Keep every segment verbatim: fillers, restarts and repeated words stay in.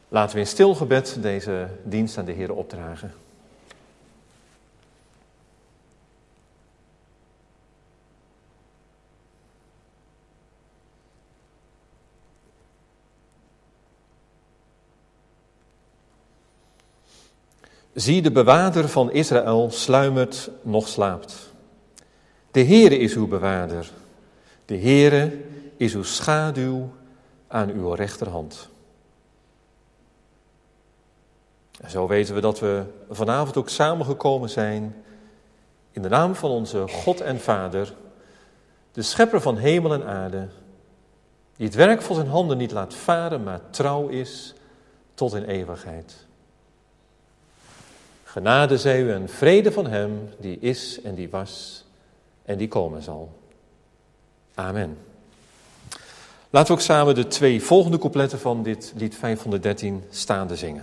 Laten we in stil gebed deze dienst aan de Heer opdragen. Zie, de bewaarder van Israël sluimert nog slaapt. De Heere is uw bewaarder. De Heere is uw schaduw aan uw rechterhand. En zo weten we dat we vanavond ook samengekomen zijn in de naam van onze God en Vader, de schepper van hemel en aarde, die het werk van zijn handen niet laat varen, maar trouw is tot in eeuwigheid. Genade zij u en vrede van hem die is en die was en die komen zal. Amen. Laten we ook samen de twee volgende coupletten van dit lied vijfhonderddertien staande zingen.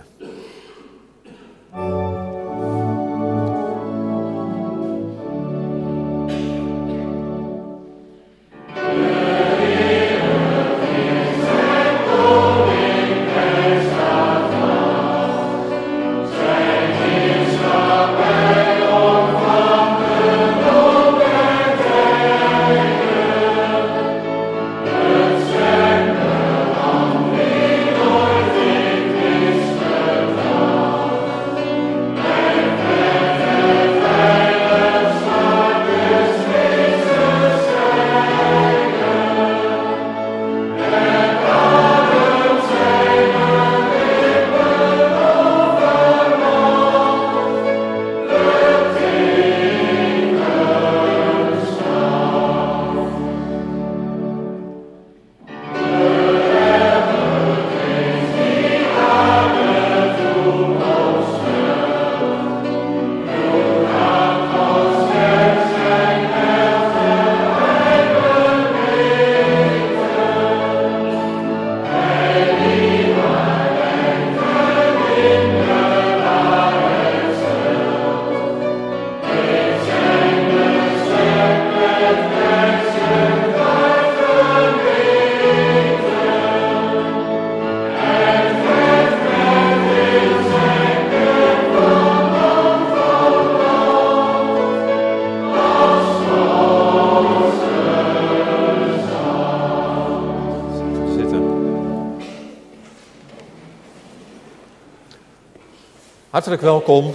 Hartelijk welkom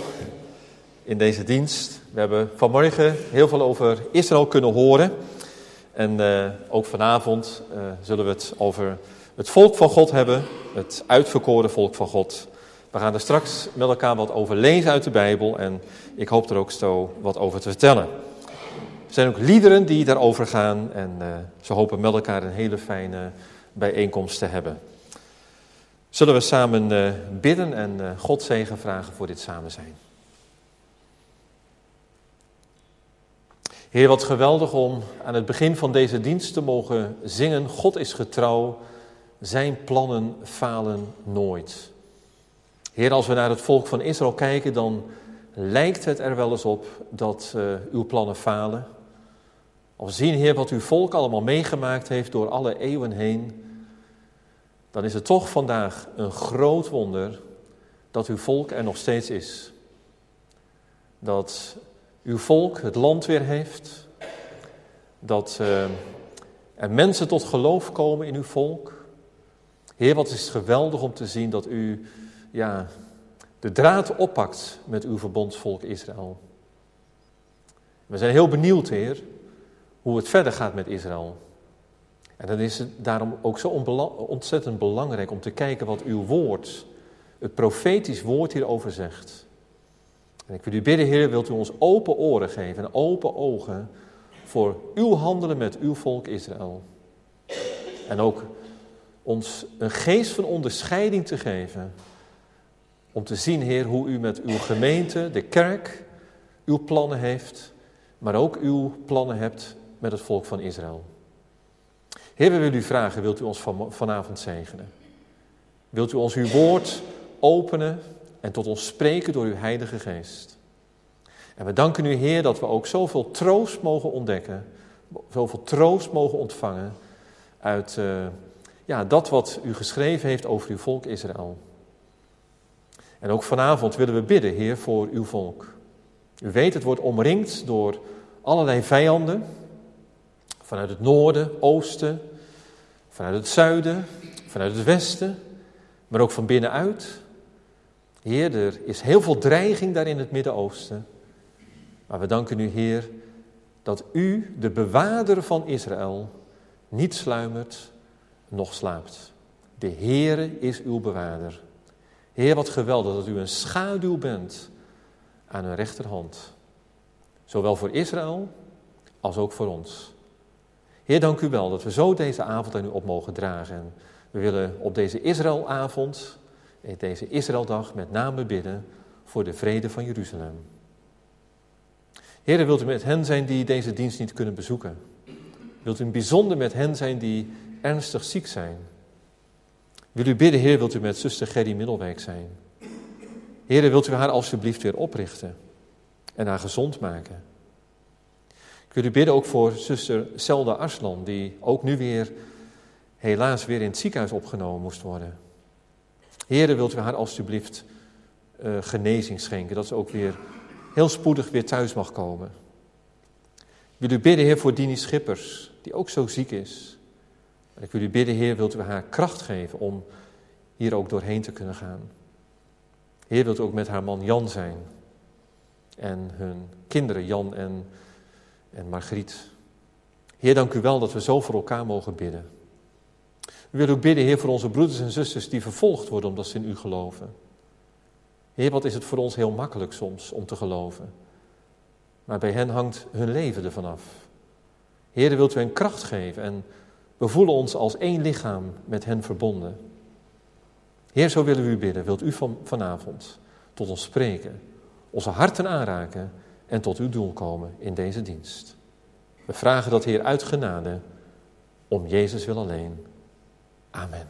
in deze dienst. We hebben vanmorgen heel veel over Israël kunnen horen. En uh, ook vanavond uh, zullen we het over het volk van God hebben. Het uitverkoren volk van God. We gaan er straks met elkaar wat over lezen uit de Bijbel. En ik hoop er ook zo wat over te vertellen. Er zijn ook liederen die daarover gaan. En uh, ze hopen met elkaar een hele fijne bijeenkomst te hebben. Zullen we samen uh, bidden en uh, God zegen vragen voor dit samen zijn. Heer, wat geweldig om aan het begin van deze dienst te mogen zingen. God is getrouw, zijn plannen falen nooit. Heer, als we naar het volk van Israël kijken, dan lijkt het er wel eens op dat uh, uw plannen falen. Als we zien, Heer, wat uw volk allemaal meegemaakt heeft door alle eeuwen heen, dan is het toch vandaag een groot wonder dat uw volk er nog steeds is. Dat uw volk het land weer heeft. Dat uh, er mensen tot geloof komen in uw volk. Heer, wat is het geweldig om te zien dat u ja, de draad oppakt met uw verbondsvolk Israël. We zijn heel benieuwd, Heer, hoe het verder gaat met Israël. En dan is het daarom ook zo ontzettend belangrijk om te kijken wat uw woord, het profetisch woord hierover zegt. En ik wil u bidden, Heer, wilt u ons open oren geven en open ogen voor uw handelen met uw volk Israël. En ook ons een geest van onderscheiding te geven. Om te zien, Heer, hoe u met uw gemeente, de kerk, uw plannen heeft. Maar ook uw plannen hebt met het volk van Israël. Heer, we willen u vragen, wilt u ons van, vanavond zegenen? Wilt u ons uw woord openen en tot ons spreken door uw Heilige Geest? En we danken u, Heer, dat we ook zoveel troost mogen ontdekken, zoveel troost mogen ontvangen uit uh, ja, dat wat u geschreven heeft over uw volk Israël. En ook vanavond willen we bidden, Heer, voor uw volk. U weet, het wordt omringd door allerlei vijanden. Vanuit het noorden, oosten, vanuit het zuiden, vanuit het westen, maar ook van binnenuit. Heer, er is heel veel dreiging daar in het Midden-Oosten. Maar we danken u, Heer, dat u, de bewaarder van Israël, niet sluimert, noch slaapt. De Heere is uw bewaarder. Heer, wat geweldig dat u een schaduw bent aan hun rechterhand. Zowel voor Israël als ook voor ons. Heer, dank u wel dat we zo deze avond aan u op mogen dragen. En we willen op deze Israëlavond, deze Israëldag, met name bidden voor de vrede van Jeruzalem. Heer, wilt u met hen zijn die deze dienst niet kunnen bezoeken? Wilt u in het bijzonder met hen zijn die ernstig ziek zijn? Wil u bidden, Heer, wilt u met zuster Gerry Middelwijk zijn? Heer, wilt u haar alsjeblieft weer oprichten en haar gezond maken? Ik wil u bidden ook voor zuster Selda Arslan, die ook nu weer, helaas weer in het ziekenhuis opgenomen moest worden. Heer, wilt u haar alsjeblieft uh, genezing schenken, dat ze ook weer heel spoedig weer thuis mag komen. Ik wil u bidden, Heer, voor Dini Schippers, die ook zo ziek is. En ik wil u bidden, Heer, wilt u haar kracht geven om hier ook doorheen te kunnen gaan. Heer, wilt u ook met haar man Jan zijn. En hun kinderen Jan en, en Margriet. Heer, dank u wel dat we zo voor elkaar mogen bidden. We willen ook bidden, Heer, voor onze broeders en zusters die vervolgd worden omdat ze in u geloven. Heer, wat is het voor ons heel makkelijk soms om te geloven. Maar bij hen hangt hun leven ervan af. Heer, wilt u hen kracht geven en we voelen ons als één lichaam met hen verbonden. Heer, zo willen we u bidden. Wilt u van, vanavond tot ons spreken, onze harten aanraken en tot uw doel komen in deze dienst. We vragen dat, Heer, uit genade, om Jezus wil alleen. Amen.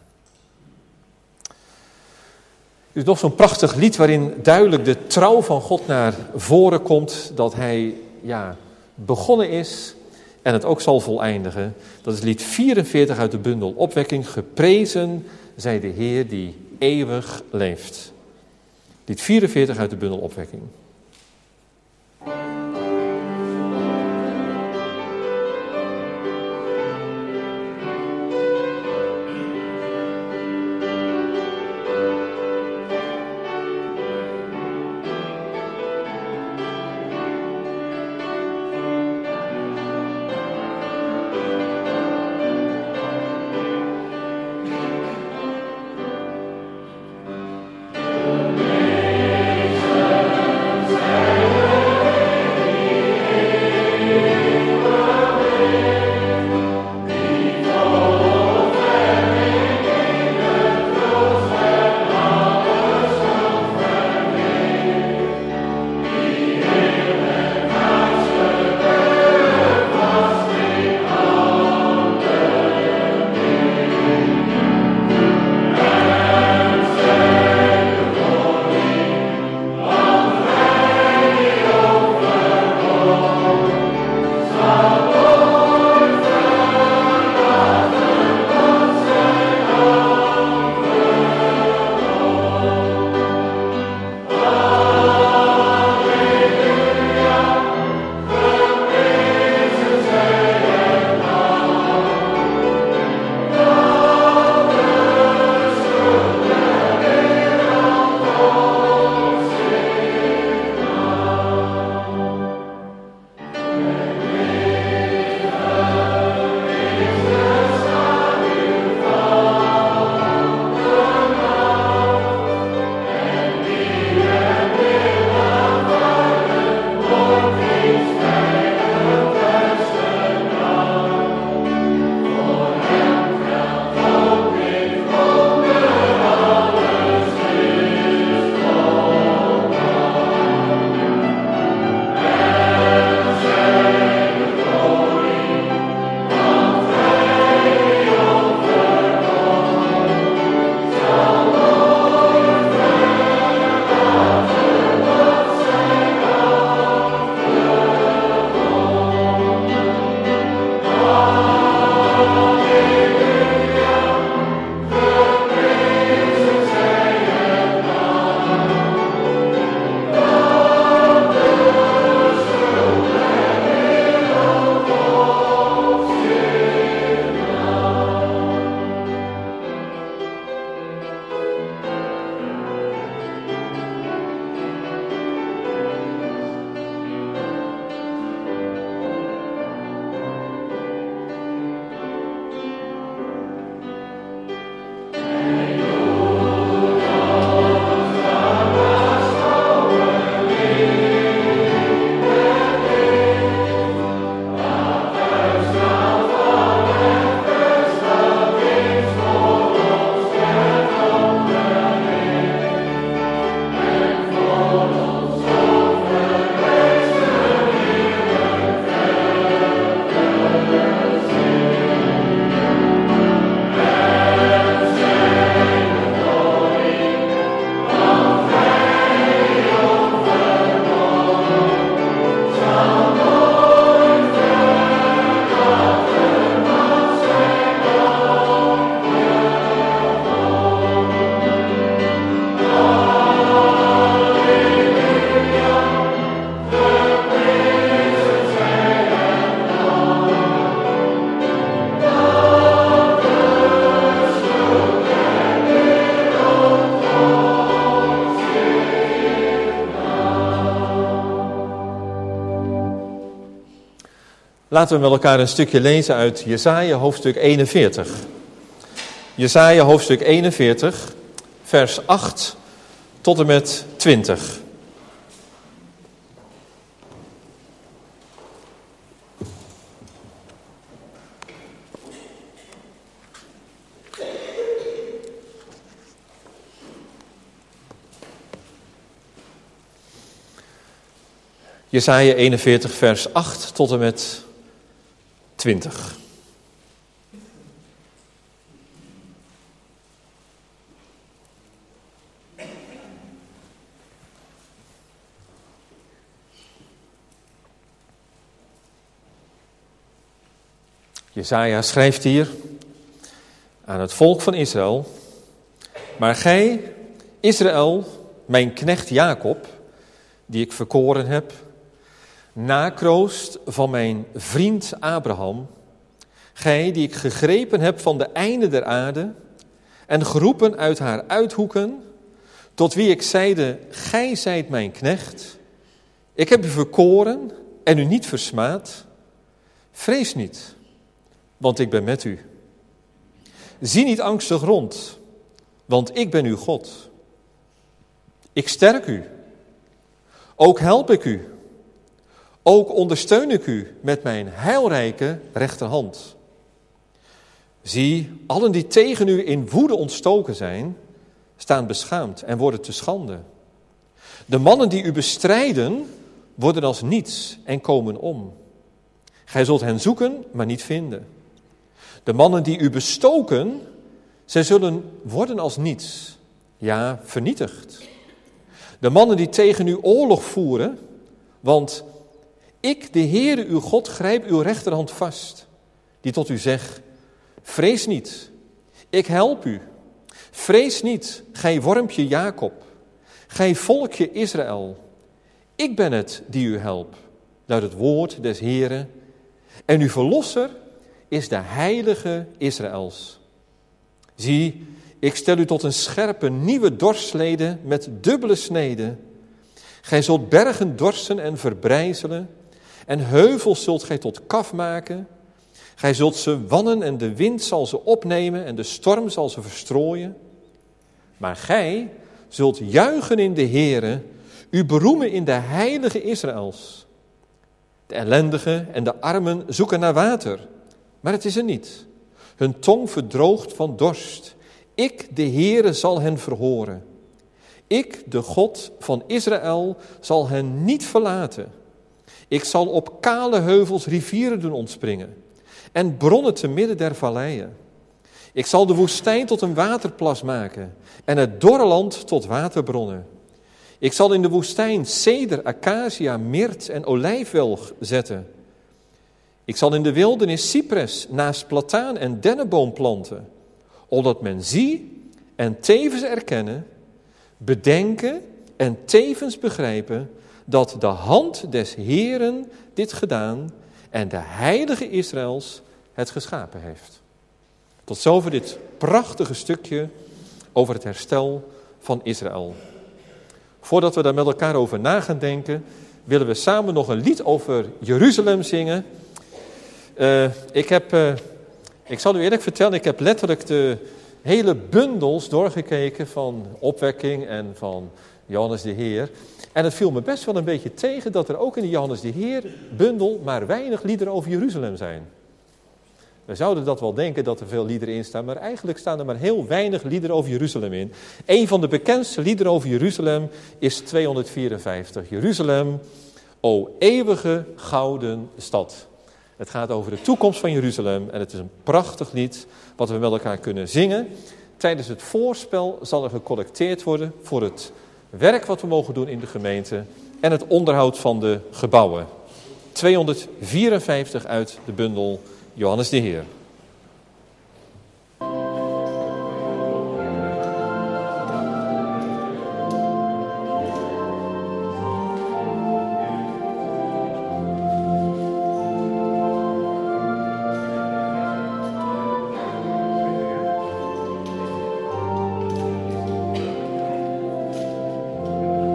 Er is nog zo'n prachtig lied waarin duidelijk de trouw van God naar voren komt, dat hij ja, begonnen is en het ook zal voleindigen. Dat is lied vierenveertig uit de bundel Opwekking. Geprezen zij de Heer die eeuwig leeft. Lied vierenveertig uit de bundel Opwekking. Laten we met elkaar een stukje lezen uit Jesaja hoofdstuk eenenveertig. Jesaja hoofdstuk eenenveertig, vers acht tot en met twintig. Jesaja eenenveertig, vers acht tot en met twintig. Jesaja schrijft hier aan het volk van Israël: maar gij, Israël, mijn knecht Jacob, die ik verkoren heb, nakroost van mijn vriend Abraham, gij die ik gegrepen heb van de einde der aarde en geroepen uit haar uithoeken, tot wie ik zeide, gij zijt mijn knecht, ik heb u verkoren en u niet versmaad, vrees niet, want ik ben met u. Zie niet angstig rond, want ik ben uw God. Ik sterk u, ook help ik u. Ook ondersteun ik u met mijn heilrijke rechterhand. Zie, allen die tegen u in woede ontstoken zijn, staan beschaamd en worden te schande. De mannen die u bestrijden, worden als niets en komen om. Gij zult hen zoeken, maar niet vinden. De mannen die u bestoken, zij zullen worden als niets, ja, vernietigd. De mannen die tegen u oorlog voeren, want ik, de Heere uw God, grijp uw rechterhand vast, die tot u zegt, vrees niet, ik help u. Vrees niet, gij wormpje Jacob, gij volkje Israël. Ik ben het die u helpt, luidt het woord des Heeren. En uw verlosser is de heilige Israëls. Zie, ik stel u tot een scherpe nieuwe dorsleden met dubbele sneden. Gij zult bergen dorsen en verbrijzelen, en heuvels zult gij tot kaf maken. Gij zult ze wannen en de wind zal ze opnemen en de storm zal ze verstrooien. Maar gij zult juichen in de Heere, u beroemen in de heilige Israëls. De ellendigen en de armen zoeken naar water, maar het is er niet. Hun tong verdroogt van dorst. Ik, de Heere, zal hen verhoren. Ik, de God van Israël, zal hen niet verlaten. Ik zal op kale heuvels rivieren doen ontspringen en bronnen te midden der valleien. Ik zal de woestijn tot een waterplas maken en het dorre land tot waterbronnen. Ik zal in de woestijn ceder, acacia, mirt en olijfwelg zetten. Ik zal in de wildernis cypres naast plataan en dennenboom planten, opdat men zie en tevens erkennen, bedenken en tevens begrijpen dat de hand des Heeren dit gedaan en de heilige Israëls het geschapen heeft. Tot zover dit prachtige stukje over het herstel van Israël. Voordat we daar met elkaar over na gaan denken, willen we samen nog een lied over Jeruzalem zingen. Uh, ik heb, uh, ik zal u eerlijk vertellen, ik heb letterlijk de hele bundels doorgekeken van opwekking en van Johannes de Heer. En het viel me best wel een beetje tegen dat er ook in de Johannes de Heer bundel maar weinig liederen over Jeruzalem zijn. We zouden dat wel denken dat er veel liederen in staan, maar eigenlijk staan er maar heel weinig liederen over Jeruzalem in. Een van de bekendste liederen over Jeruzalem is tweehonderdvierenvijftig. Jeruzalem, o eeuwige gouden stad. Het gaat over de toekomst van Jeruzalem en het is een prachtig lied wat we met elkaar kunnen zingen. Tijdens het voorspel zal er gecollecteerd worden voor het werk wat we mogen doen in de gemeente en het onderhoud van de gebouwen. tweehonderdvierenvijftig uit de bundel Johannes de Heer.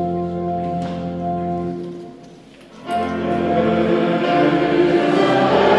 Amen.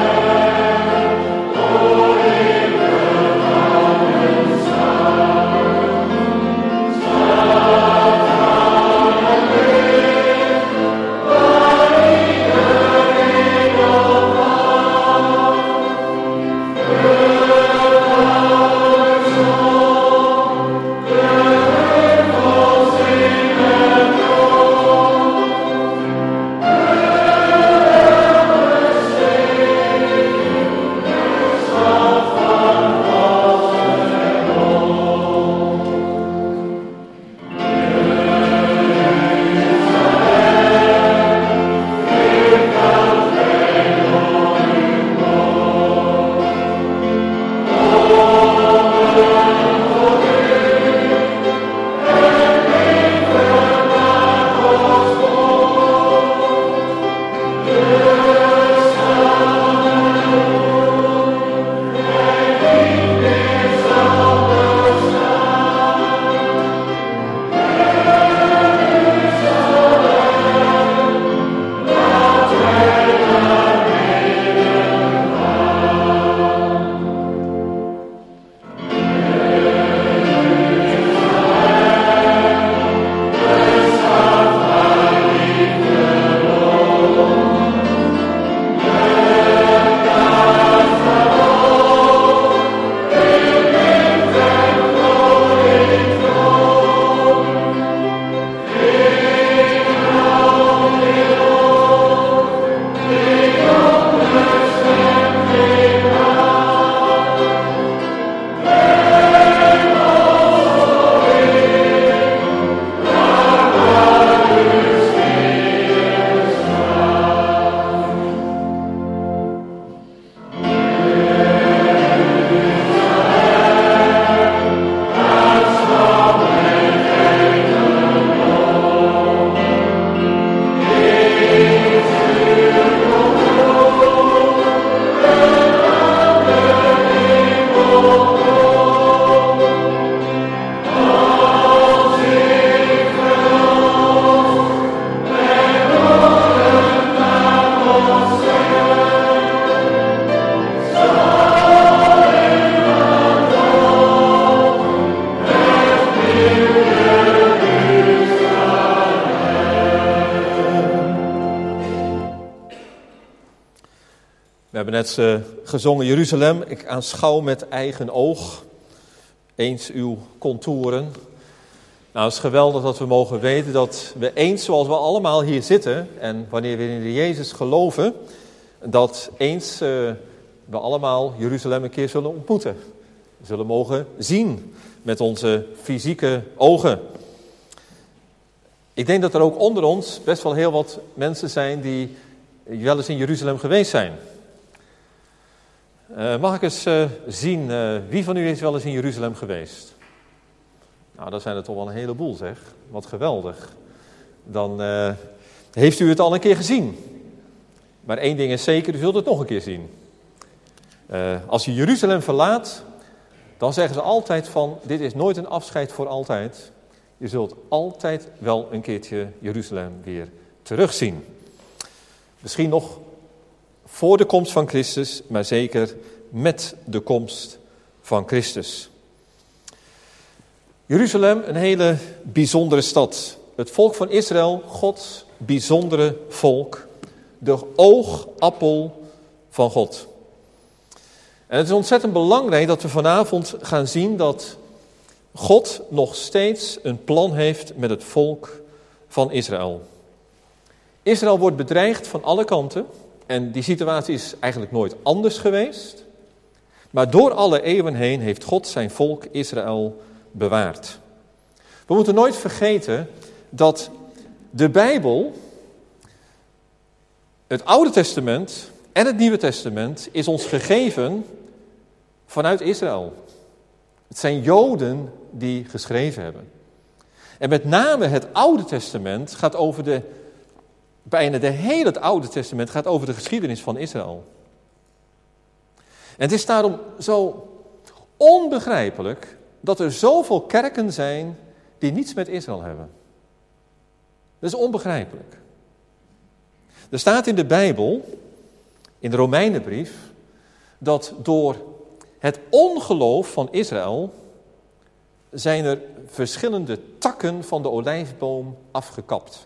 hebben net uh, gezongen Jeruzalem, ik aanschouw met eigen oog eens uw contouren. Nou, het is geweldig dat we mogen weten dat we eens zoals we allemaal hier zitten, en wanneer we in de Jezus geloven, dat eens uh, we allemaal Jeruzalem een keer zullen ontmoeten. We zullen mogen zien met onze fysieke ogen. Ik denk dat er ook onder ons best wel heel wat mensen zijn die wel eens in Jeruzalem geweest zijn. Uh, mag ik eens uh, zien, uh, wie van u is wel eens in Jeruzalem geweest? Nou, dat zijn er toch wel een heleboel, zeg. Wat geweldig. Dan uh, heeft u het al een keer gezien. Maar één ding is zeker, u zult het nog een keer zien. Uh, als je Jeruzalem verlaat, dan zeggen ze altijd van, dit is nooit een afscheid voor altijd. Je zult altijd wel een keertje Jeruzalem weer terugzien. Misschien nog voor de komst van Christus, maar zeker met de komst van Christus. Jeruzalem, een hele bijzondere stad. Het volk van Israël, Gods bijzondere volk. De oogappel van God. En het is ontzettend belangrijk dat we vanavond gaan zien dat God nog steeds een plan heeft met het volk van Israël. Israël wordt bedreigd van alle kanten. En die situatie is eigenlijk nooit anders geweest. Maar door alle eeuwen heen heeft God zijn volk Israël bewaard. We moeten nooit vergeten dat de Bijbel, het Oude Testament en het Nieuwe Testament, is ons gegeven vanuit Israël. Het zijn Joden die geschreven hebben. En met name het Oude Testament gaat over de, bijna de hele het Oude Testament gaat over de geschiedenis van Israël. En het is daarom zo onbegrijpelijk dat er zoveel kerken zijn die niets met Israël hebben. Dat is onbegrijpelijk. Er staat in de Bijbel, in de Romeinenbrief, dat door het ongeloof van Israël zijn er verschillende takken van de olijfboom afgekapt.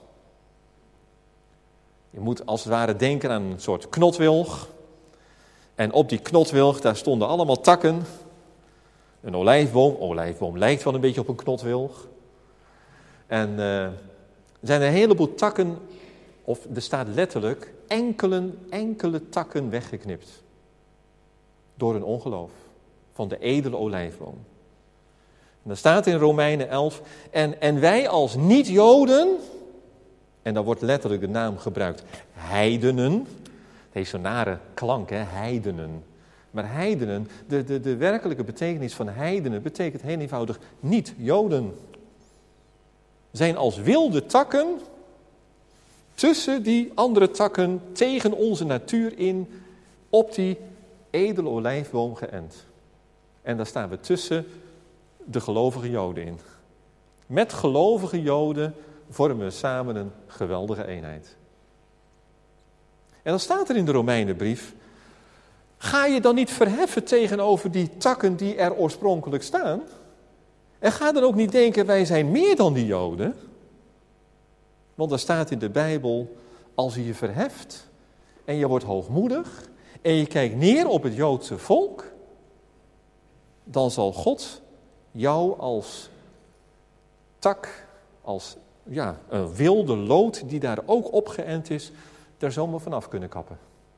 Je moet als het ware denken aan een soort knotwilg. En op die knotwilg, daar stonden allemaal takken. Een olijfboom, olijfboom lijkt wel een beetje op een knotwilg. En uh, er zijn een heleboel takken, of er staat letterlijk, enkele, enkele takken weggeknipt. Door een ongeloof van de edele olijfboom. En dan staat in Romeinen elf, en, en wij als niet-Joden, en dan wordt letterlijk de naam gebruikt, heidenen. Het heeft zo'n nare klank, hè, heidenen. Maar heidenen, de, de, de werkelijke betekenis van heidenen betekent heel eenvoudig niet-Joden. Zijn als wilde takken tussen die andere takken tegen onze natuur in op die edele olijfboom geënt. En daar staan we tussen de gelovige Joden in. Met gelovige Joden vormen we samen een geweldige eenheid. En dan staat er in de Romeinenbrief, ga je dan niet verheffen tegenover die takken die er oorspronkelijk staan? En ga dan ook niet denken, wij zijn meer dan die Joden. Want er staat in de Bijbel, als je je verheft en je wordt hoogmoedig en je kijkt neer op het Joodse volk, dan zal God jou als tak, als ja, een wilde loot die daar ook opgeënt is, daar zomaar vanaf kunnen kappen.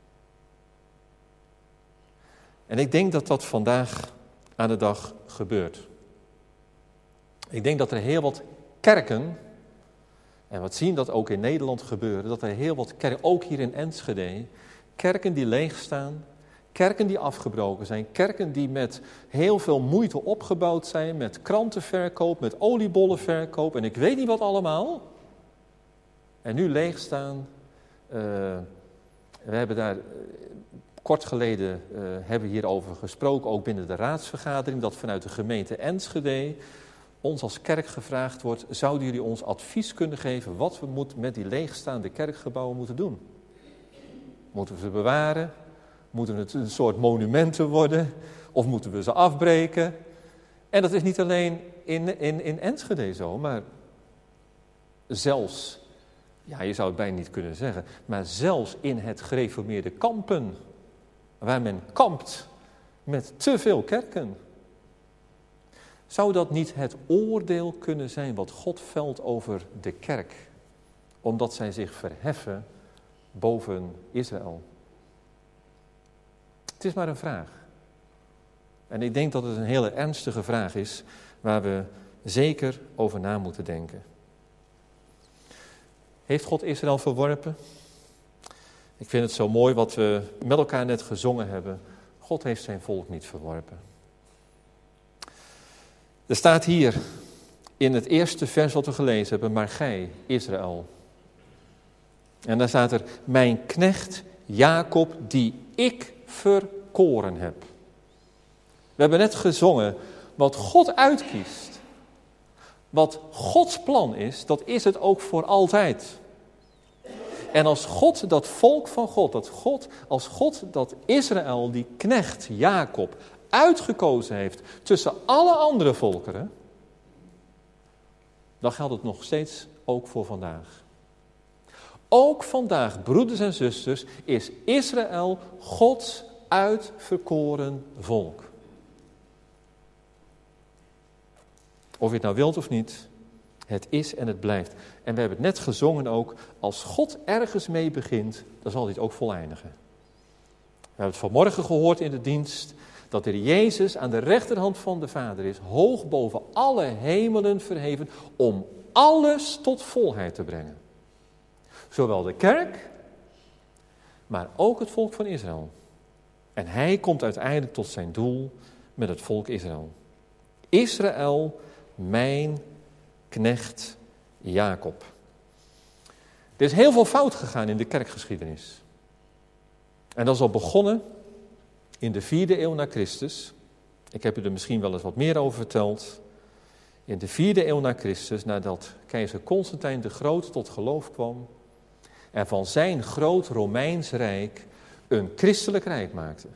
En ik denk dat dat vandaag aan de dag gebeurt. Ik denk dat er heel wat kerken, en we zien dat ook in Nederland gebeuren, dat er heel wat kerken, ook hier in Enschede, kerken die leeg staan, kerken die afgebroken zijn, kerken die met heel veel moeite opgebouwd zijn, met krantenverkoop, met oliebollenverkoop en ik weet niet wat allemaal. En nu leeg staan. Uh, we hebben daar uh, kort geleden uh, hebben we hierover gesproken, ook binnen de raadsvergadering, dat vanuit de gemeente Enschede ons als kerk gevraagd wordt, zouden jullie ons advies kunnen geven wat we moet, met die leegstaande kerkgebouwen moeten doen? Moeten we ze bewaren? Moeten het een soort monumenten worden? Of moeten we ze afbreken? En dat is niet alleen in, in, in Enschede zo, maar zelfs, ja, je zou het bijna niet kunnen zeggen, maar zelfs in het gereformeerde Kampen waar men kampt met te veel kerken. Zou dat niet het oordeel kunnen zijn wat God velt over de kerk, omdat zij zich verheffen boven Israël? Het is maar een vraag. En ik denk dat het een hele ernstige vraag is, waar we zeker over na moeten denken. Heeft God Israël verworpen? Ik vind het zo mooi wat we met elkaar net gezongen hebben. God heeft zijn volk niet verworpen. Er staat hier in het eerste vers wat we gelezen hebben, maar gij, Israël. En daar staat er, mijn knecht Jacob, die ik verkoren heb. We hebben net gezongen, wat God uitkiest, wat Gods plan is, dat is het ook voor altijd. En als God dat volk van God, dat God, als God dat Israël, die knecht Jacob, uitgekozen heeft tussen alle andere volkeren, dan geldt het nog steeds ook voor vandaag. Ook vandaag, broeders en zusters, is Israël Gods uitverkoren volk. Of je het nou wilt of niet, het is en het blijft. En we hebben het net gezongen ook, als God ergens mee begint, dan zal hij het ook voleindigen. We hebben het vanmorgen gehoord in de dienst, dat de Jezus aan de rechterhand van de Vader is, hoog boven alle hemelen verheven, om alles tot volheid te brengen. Zowel de kerk, maar ook het volk van Israël. En hij komt uiteindelijk tot zijn doel met het volk Israël. Israël, mijn knecht Jacob. Er is heel veel fout gegaan in de kerkgeschiedenis. En dat is al begonnen in de vierde eeuw na Christus. Ik heb u er misschien wel eens wat meer over verteld. In de vierde eeuw na Christus, nadat keizer Constantijn de Grote tot geloof kwam en van zijn groot Romeins Rijk een christelijk rijk maakte.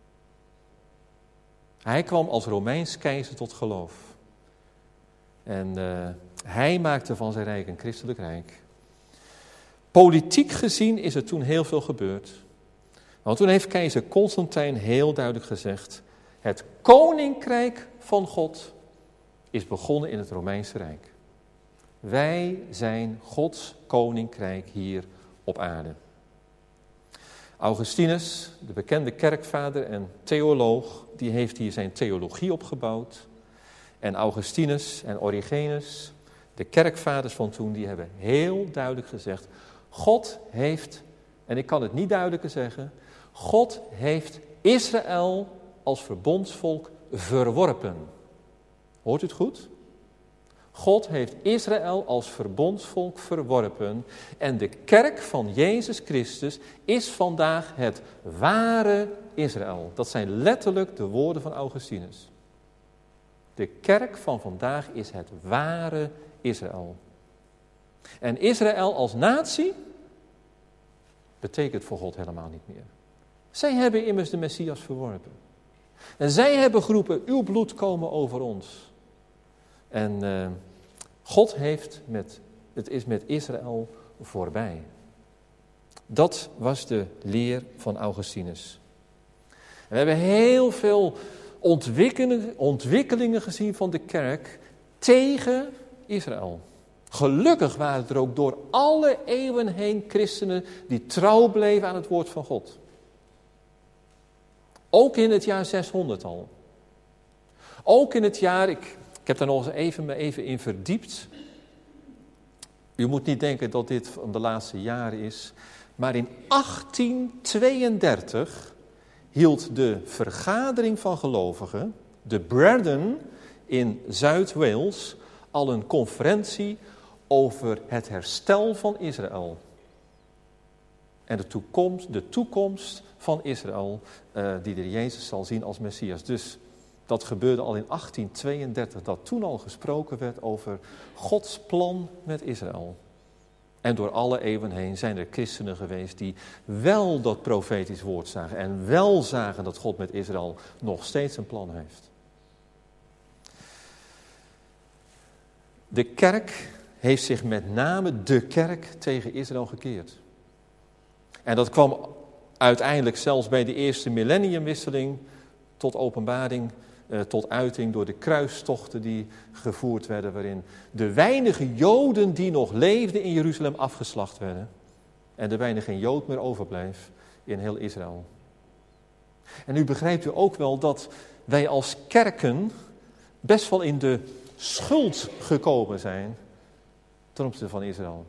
Hij kwam als Romeins keizer tot geloof. En uh, hij maakte van zijn rijk een christelijk rijk. Politiek gezien is er toen heel veel gebeurd. Want toen heeft keizer Constantijn heel duidelijk gezegd, het koninkrijk van God is begonnen in het Romeinse Rijk. Wij zijn Gods koninkrijk hier op aarde. Augustinus, de bekende kerkvader en theoloog, die heeft hier zijn theologie opgebouwd. En Augustinus en Origenes, de kerkvaders van toen, die hebben heel duidelijk gezegd, God heeft, en ik kan het niet duidelijker zeggen, God heeft Israël als verbondsvolk verworpen. Hoort u het goed? God heeft Israël als verbondsvolk verworpen en de kerk van Jezus Christus is vandaag het ware Israël. Dat zijn letterlijk de woorden van Augustinus. De kerk van vandaag is het ware Israël. En Israël als natie betekent voor God helemaal niet meer. Zij hebben immers de Messias verworpen. En zij hebben geroepen, uw bloed komen over ons. En uh, God heeft met, het is met Israël voorbij. Dat was de leer van Augustinus. En we hebben heel veel ontwikkelingen, ontwikkelingen gezien van de kerk tegen Israël. Gelukkig waren er ook door alle eeuwen heen christenen die trouw bleven aan het woord van God. Ook in het jaar zeshonderd al. Ook in het jaar, ik, ik heb daar nog eens even, me even in verdiept. U moet niet denken dat dit van de laatste jaren is. Maar in achttien tweeëndertig hield de vergadering van gelovigen, de Brethren in Zuid-Wales, al een conferentie over het herstel van Israël. En de toekomst, de toekomst van Israël, uh, die de Jezus zal zien als Messias. Dus dat gebeurde al in achttien tweeëndertig, dat toen al gesproken werd over Gods plan met Israël. En door alle eeuwen heen zijn er christenen geweest die wel dat profetisch woord zagen en wel zagen dat God met Israël nog steeds een plan heeft. De kerk heeft zich met name de kerk tegen Israël gekeerd. En dat kwam uiteindelijk zelfs bij de eerste millenniumwisseling tot openbaring, eh, tot uiting door de kruistochten die gevoerd werden, waarin de weinige Joden die nog leefden in Jeruzalem afgeslacht werden. En er weinig geen Jood meer overbleef in heel Israël. En nu begrijpt u ook wel dat wij als kerken best wel in de schuld gekomen zijn ten opzichte van Israël.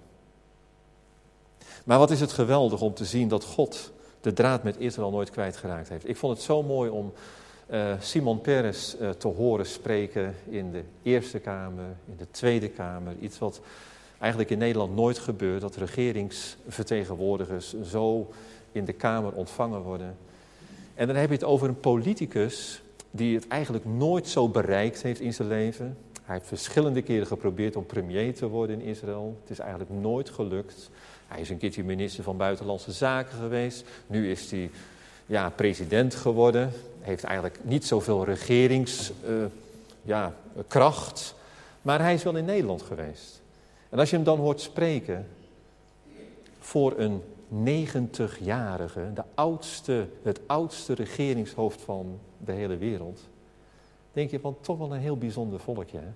Maar wat is het geweldig om te zien dat God de draad met Israël nooit kwijtgeraakt heeft. Ik vond het zo mooi om uh, Simon Peres uh, te horen spreken in de Eerste Kamer, in de Tweede Kamer. Iets wat eigenlijk in Nederland nooit gebeurt, dat regeringsvertegenwoordigers zo in de Kamer ontvangen worden. En dan heb je het over een politicus die het eigenlijk nooit zo bereikt heeft in zijn leven. Hij heeft verschillende keren geprobeerd om premier te worden in Israël. Het is eigenlijk nooit gelukt. Hij is een keertje minister van Buitenlandse Zaken geweest. Nu is hij ja, president geworden. Hij heeft eigenlijk niet zoveel regeringskracht. Uh, ja, kracht, maar hij is wel in Nederland geweest. En als je hem dan hoort spreken voor een negentigjarige, de oudste, het oudste regeringshoofd van de hele wereld, denk je van toch wel een heel bijzonder volkje. Hè?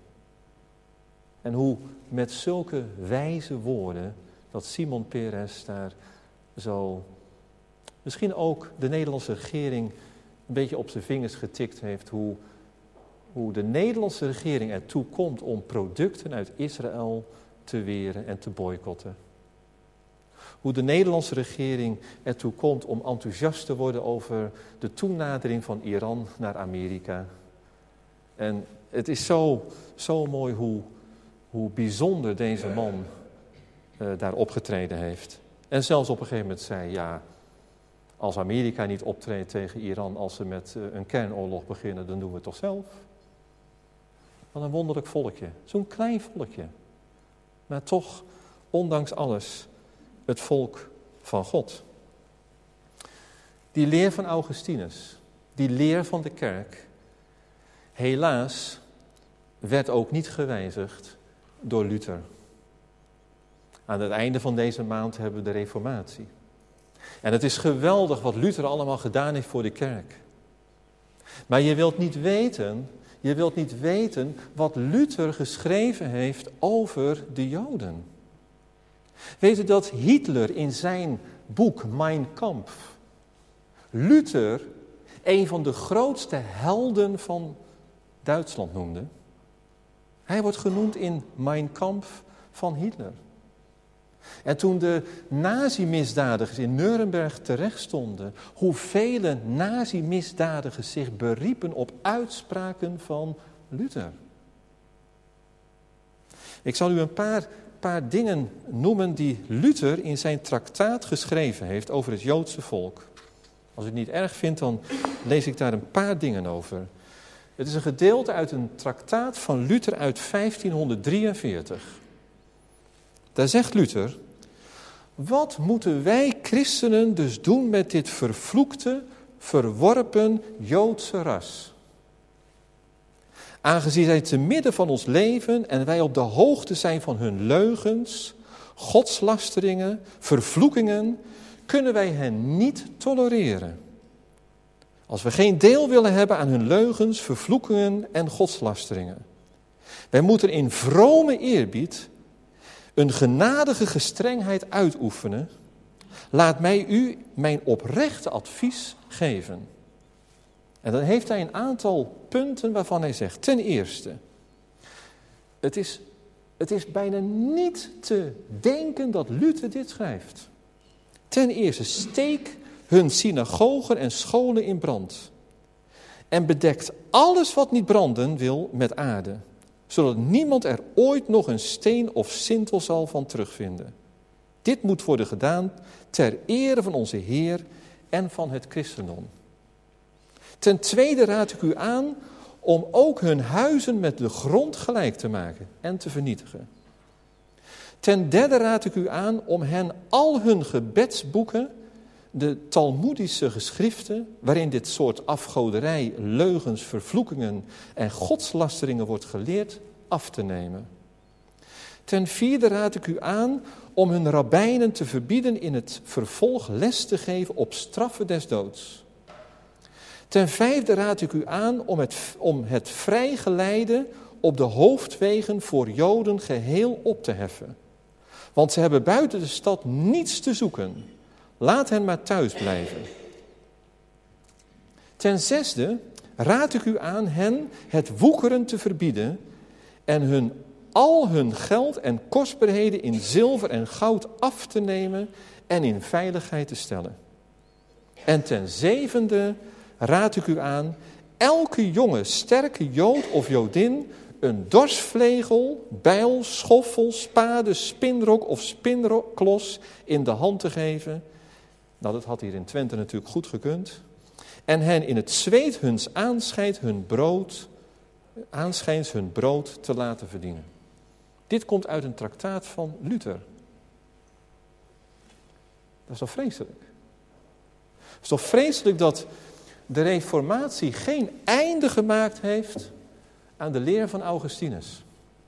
En hoe met zulke wijze woorden dat Simon Peres daar zo misschien ook de Nederlandse regering een beetje op zijn vingers getikt heeft, hoe, hoe de Nederlandse regering ertoe komt om producten uit Israël te weren en te boycotten. Hoe de Nederlandse regering ertoe komt om enthousiast te worden over de toenadering van Iran naar Amerika. En het is zo, zo mooi hoe, hoe bijzonder deze man uh, daar opgetreden heeft. En zelfs op een gegeven moment zei, ja, als Amerika niet optreedt tegen Iran als ze met uh, een kernoorlog beginnen, dan doen we het toch zelf. Wat een wonderlijk volkje. Zo'n klein volkje. Maar toch, ondanks alles, het volk van God. Die leer van Augustinus, die leer van de kerk, helaas werd ook niet gewijzigd door Luther. Aan het einde van deze maand hebben we de Reformatie. En het is geweldig wat Luther allemaal gedaan heeft voor de kerk. Maar je wilt niet weten, je wilt niet weten wat Luther geschreven heeft over de Joden. Weet u dat Hitler in zijn boek Mein Kampf Luther een van de grootste helden van Duitsland noemde? Hij wordt genoemd in Mein Kampf van Hitler. En toen de nazi-misdadigers in Nuremberg terecht stonden, hoeveel nazi-misdadigers zich beriepen op uitspraken van Luther. Ik zal u een paar, paar dingen noemen die Luther in zijn traktaat geschreven heeft over het Joodse volk. Als u het niet erg vindt, dan lees ik daar een paar dingen over. Het is een gedeelte uit een traktaat van Luther uit vijftienhonderddrieënveertig. Daar zegt Luther: wat moeten wij christenen dus doen met dit vervloekte, verworpen Joodse ras? Aangezien zij te midden van ons leven en wij op de hoogte zijn van hun leugens, godslasteringen, vervloekingen, kunnen wij hen niet tolereren. Als we geen deel willen hebben aan hun leugens, vervloekingen en godslasteringen. Wij moeten in vrome eerbied een genadige gestrengheid uitoefenen. Laat mij u mijn oprechte advies geven. En dan heeft hij een aantal punten waarvan hij zegt. Ten eerste, het is, het is bijna niet te denken dat Luther dit schrijft. Ten eerste, steek hun synagogen en scholen in brand. En bedekt alles wat niet branden wil met aarde. Zodat niemand er ooit nog een steen of sintel zal van terugvinden. Dit moet worden gedaan ter ere van onze Heer en van het christendom. Ten tweede raad ik u aan om ook hun huizen met de grond gelijk te maken en te vernietigen. Ten derde raad ik u aan om hen al hun gebedsboeken, de Talmoedische geschriften, waarin dit soort afgoderij, leugens, vervloekingen en godslasteringen wordt geleerd, af te nemen. Ten vierde raad ik u aan om hun rabbijnen te verbieden in het vervolg les te geven op straffe des doods. Ten vijfde raad ik u aan om het, om het vrijgeleide op de hoofdwegen voor Joden geheel op te heffen. Want ze hebben buiten de stad niets te zoeken. Laat hen maar thuis blijven. Ten zesde raad ik u aan hen het woekeren te verbieden en hun al hun geld en kostbaarheden in zilver en goud af te nemen en in veiligheid te stellen. En ten zevende raad ik u aan elke jonge sterke Jood of Jodin een dorsvlegel, bijl, schoffel, spade, spinrok of spinroklos in de hand te geven. Nou, dat had hier in Twente natuurlijk goed gekund. En hen in het zweet huns aanschijnt hun brood, aanschijns hun brood te laten verdienen. Dit komt uit een traktaat van Luther. Dat is toch vreselijk? Het is toch vreselijk dat de Reformatie geen einde gemaakt heeft aan de leer van Augustinus.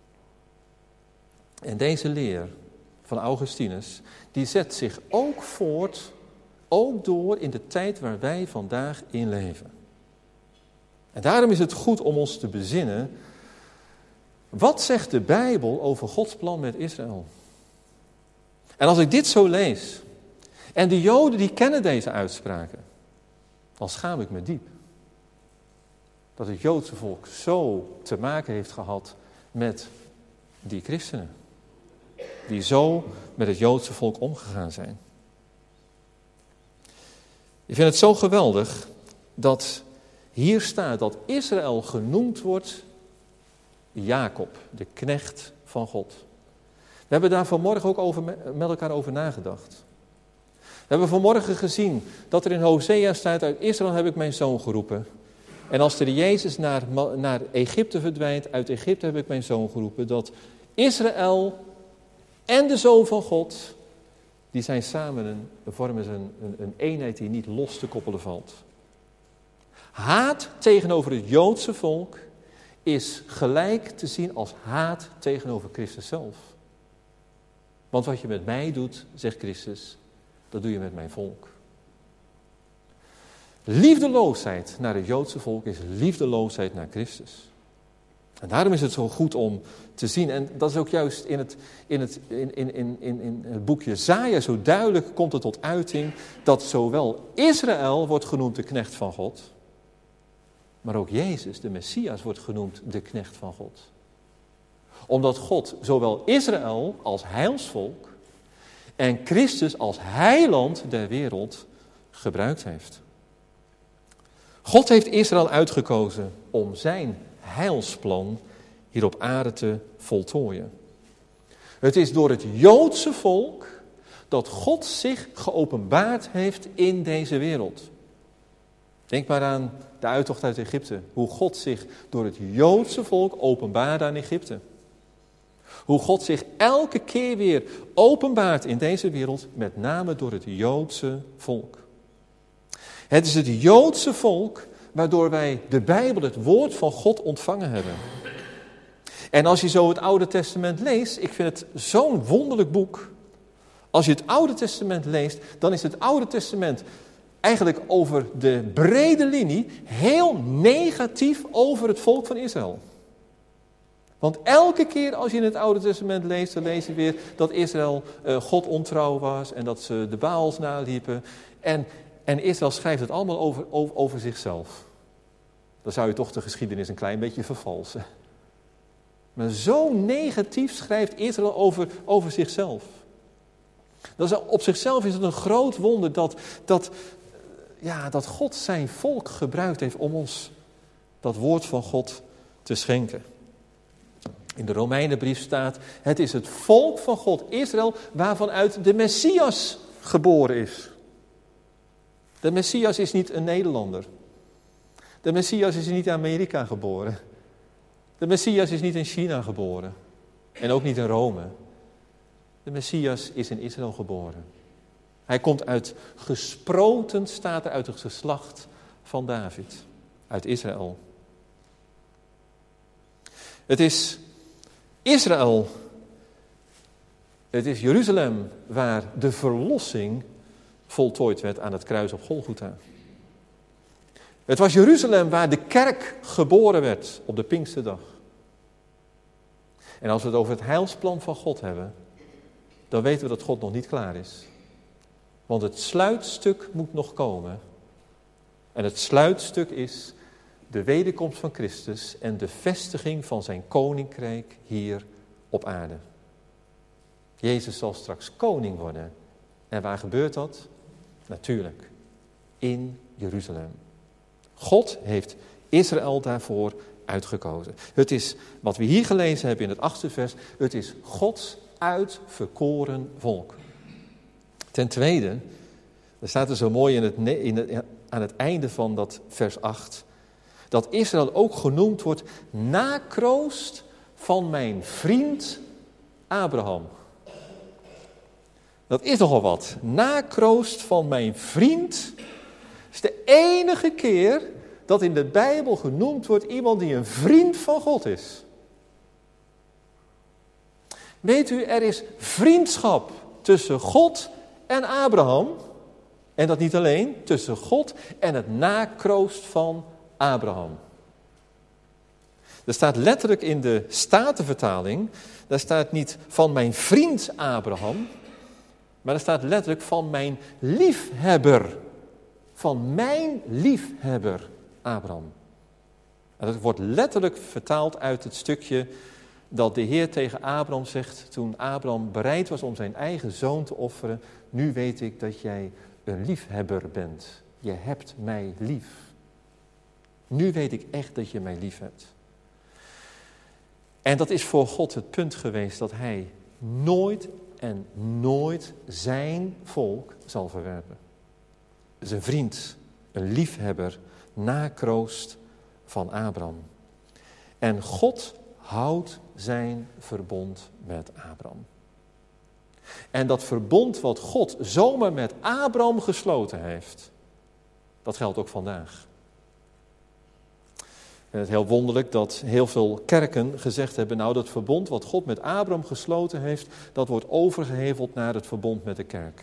En deze leer van Augustinus, die zet zich ook voort, ook door in de tijd waar wij vandaag in leven. En daarom is het goed om ons te bezinnen, wat zegt de Bijbel over Gods plan met Israël? En als ik dit zo lees, en de Joden die kennen deze uitspraken, dan schaam ik me diep. Dat het Joodse volk zo te maken heeft gehad met die christenen. Die zo met het Joodse volk omgegaan zijn. Ik vind het zo geweldig dat hier staat dat Israël genoemd wordt Jacob, de knecht van God. We hebben daar vanmorgen ook over, met elkaar over nagedacht. We hebben vanmorgen gezien dat er in Hosea staat, uit Israël heb ik mijn zoon geroepen. En als er Jezus naar, naar Egypte verdwijnt, uit Egypte heb ik mijn zoon geroepen. Dat Israël en de Zoon van God, die zijn samen, een, vormen ze een, een, een eenheid die niet los te koppelen valt. Haat tegenover het Joodse volk is gelijk te zien als haat tegenover Christus zelf. Want wat je met mij doet, zegt Christus, dat doe je met mijn volk. Liefdeloosheid naar het Joodse volk is liefdeloosheid naar Christus. En daarom is het zo goed om te zien, en dat is ook juist in het, in het, in, in, in, in het boekje Jesaja zo duidelijk komt het tot uiting, dat zowel Israël wordt genoemd de knecht van God, maar ook Jezus, de Messias, wordt genoemd de knecht van God. Omdat God zowel Israël als heilsvolk en Christus als heiland der wereld gebruikt heeft. God heeft Israël uitgekozen om zijn heilsplan hier op aarde te voltooien. Het is door het Joodse volk dat God zich geopenbaard heeft in deze wereld. Denk maar aan de uittocht uit Egypte. Hoe God zich door het Joodse volk openbaarde aan Egypte. Hoe God zich elke keer weer openbaart in deze wereld, met name door het Joodse volk. Het is het Joodse volk waardoor wij de Bijbel, het woord van God, ontvangen hebben. En als je zo het Oude Testament leest, ik vind het zo'n wonderlijk boek. Als je het Oude Testament leest, dan is het Oude Testament eigenlijk over de brede linie heel negatief over het volk van Israël. Want elke keer als je in het Oude Testament leest, dan lees je weer dat Israël uh, God ontrouw was en dat ze de Baals naliepen. En, en Israël schrijft het allemaal over, over, over zichzelf. Dan zou je toch de geschiedenis een klein beetje vervalsen. Maar zo negatief schrijft Israël over, over zichzelf. Dat is, op zichzelf is het een groot wonder dat, dat, ja, dat God zijn volk gebruikt heeft om ons dat woord van God te schenken. In de Romeinenbrief staat, het is het volk van God, Israël, waarvan uit de Messias geboren is. De Messias is niet een Nederlander. De Messias is niet in Amerika geboren. De Messias is niet in China geboren. En ook niet in Rome. De Messias is in Israël geboren. Hij komt uit, gesproten staat er uit het geslacht van David. Uit Israël. Het is Israël Het is Jeruzalem waar de verlossing voltooid werd aan het kruis op Golgotha. Het was Jeruzalem waar de kerk geboren werd op de Pinksterdag. En als we het over het heilsplan van God hebben, dan weten we dat God nog niet klaar is. Want het sluitstuk moet nog komen. En het sluitstuk is de wederkomst van Christus en de vestiging van zijn koninkrijk hier op aarde. Jezus zal straks koning worden. En waar gebeurt dat? Natuurlijk, in Jeruzalem. God heeft Israël daarvoor uitgekozen. Het is, wat we hier gelezen hebben in het achtste vers, het is Gods uitverkoren volk. Ten tweede, er staat er zo mooi in het, in het, aan het einde van dat vers acht, dat Israël ook genoemd wordt nakroost van mijn vriend Abraham. Dat is nogal wat. Nakroost van mijn vriend. Het is de enige keer dat in de Bijbel genoemd wordt iemand die een vriend van God is. Weet u, er is vriendschap tussen God en Abraham. En dat niet alleen, tussen God en het nakroost van Abraham. Er staat letterlijk in de Statenvertaling, daar staat niet van mijn vriend Abraham, maar er staat letterlijk van mijn liefhebber. Van mijn liefhebber Abraham. En dat wordt letterlijk vertaald uit het stukje dat de Heer tegen Abraham zegt toen Abraham bereid was om zijn eigen zoon te offeren. Nu weet ik dat jij een liefhebber bent. Je hebt mij lief. Nu weet ik echt dat je mij lief hebt. En dat is voor God het punt geweest dat hij nooit en nooit zijn volk zal verwerpen. Dus een vriend, een liefhebber, nakroost van Abraham. En God houdt zijn verbond met Abraham. En dat verbond wat God zomaar met Abraham gesloten heeft, dat geldt ook vandaag. En het is heel wonderlijk dat heel veel kerken gezegd hebben, nou dat verbond wat God met Abraham gesloten heeft, dat wordt overgeheveld naar het verbond met de kerk.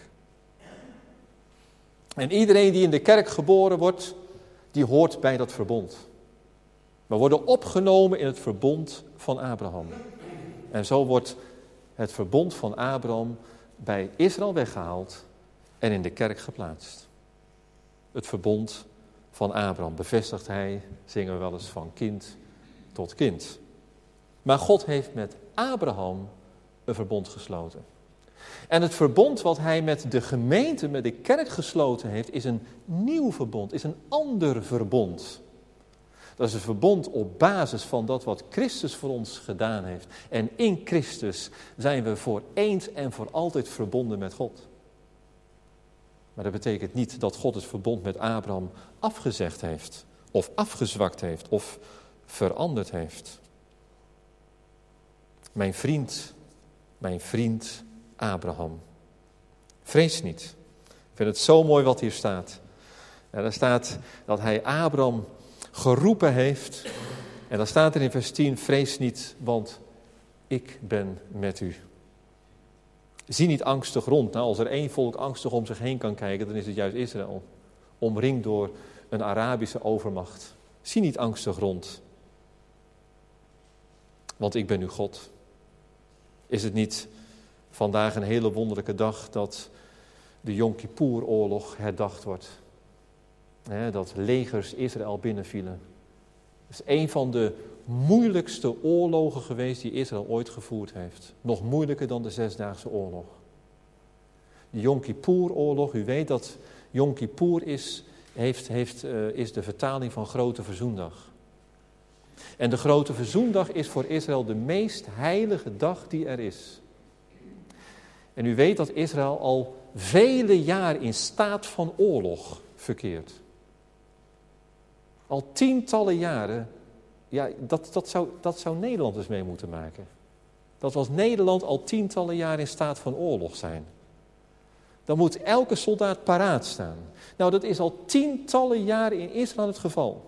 En iedereen die in de kerk geboren wordt, die hoort bij dat verbond. We worden opgenomen in het verbond van Abraham. En zo wordt het verbond van Abraham bij Israël weggehaald en in de kerk geplaatst. Het verbond van Abraham bevestigt hij, zingen we wel eens, van kind tot kind. Maar God heeft met Abraham een verbond gesloten. En het verbond wat hij met de gemeente, met de kerk gesloten heeft, is een nieuw verbond, is een ander verbond. Dat is een verbond op basis van dat wat Christus voor ons gedaan heeft. En in Christus zijn we voor eens en voor altijd verbonden met God. Maar dat betekent niet dat God het verbond met Abraham afgezegd heeft, of afgezwakt heeft, of veranderd heeft. Mijn vriend, mijn vriend Abraham. Vrees niet. Ik vind het zo mooi wat hier staat. En daar staat dat hij Abraham geroepen heeft. En dan staat er in vers tien, vrees niet, want ik ben met u. Zie niet angstig rond. Nou, als er één volk angstig om zich heen kan kijken, dan is het juist Israël. Omringd door een Arabische overmacht. Zie niet angstig rond. Want ik ben uw God. Is het niet vandaag een hele wonderlijke dag dat de Yom Kippur-oorlog herdacht wordt? He, dat legers Israël binnenvielen. Het is een van de moeilijkste oorlogen geweest die Israël ooit gevoerd heeft. Nog moeilijker dan de Zesdaagse oorlog. De Yom Kippur-oorlog, u weet dat Yom Kippur is, heeft, heeft, uh, is de vertaling van Grote Verzoendag. En de Grote Verzoendag is voor Israël de meest heilige dag die er is. En u weet dat Israël al vele jaren in staat van oorlog verkeert. Al tientallen jaren, ja, dat, dat, zou, dat zou Nederland dus mee moeten maken. Dat als Nederland al tientallen jaren in staat van oorlog zijn. Dan moet elke soldaat paraat staan. Nou, dat is al tientallen jaren in Israël het geval.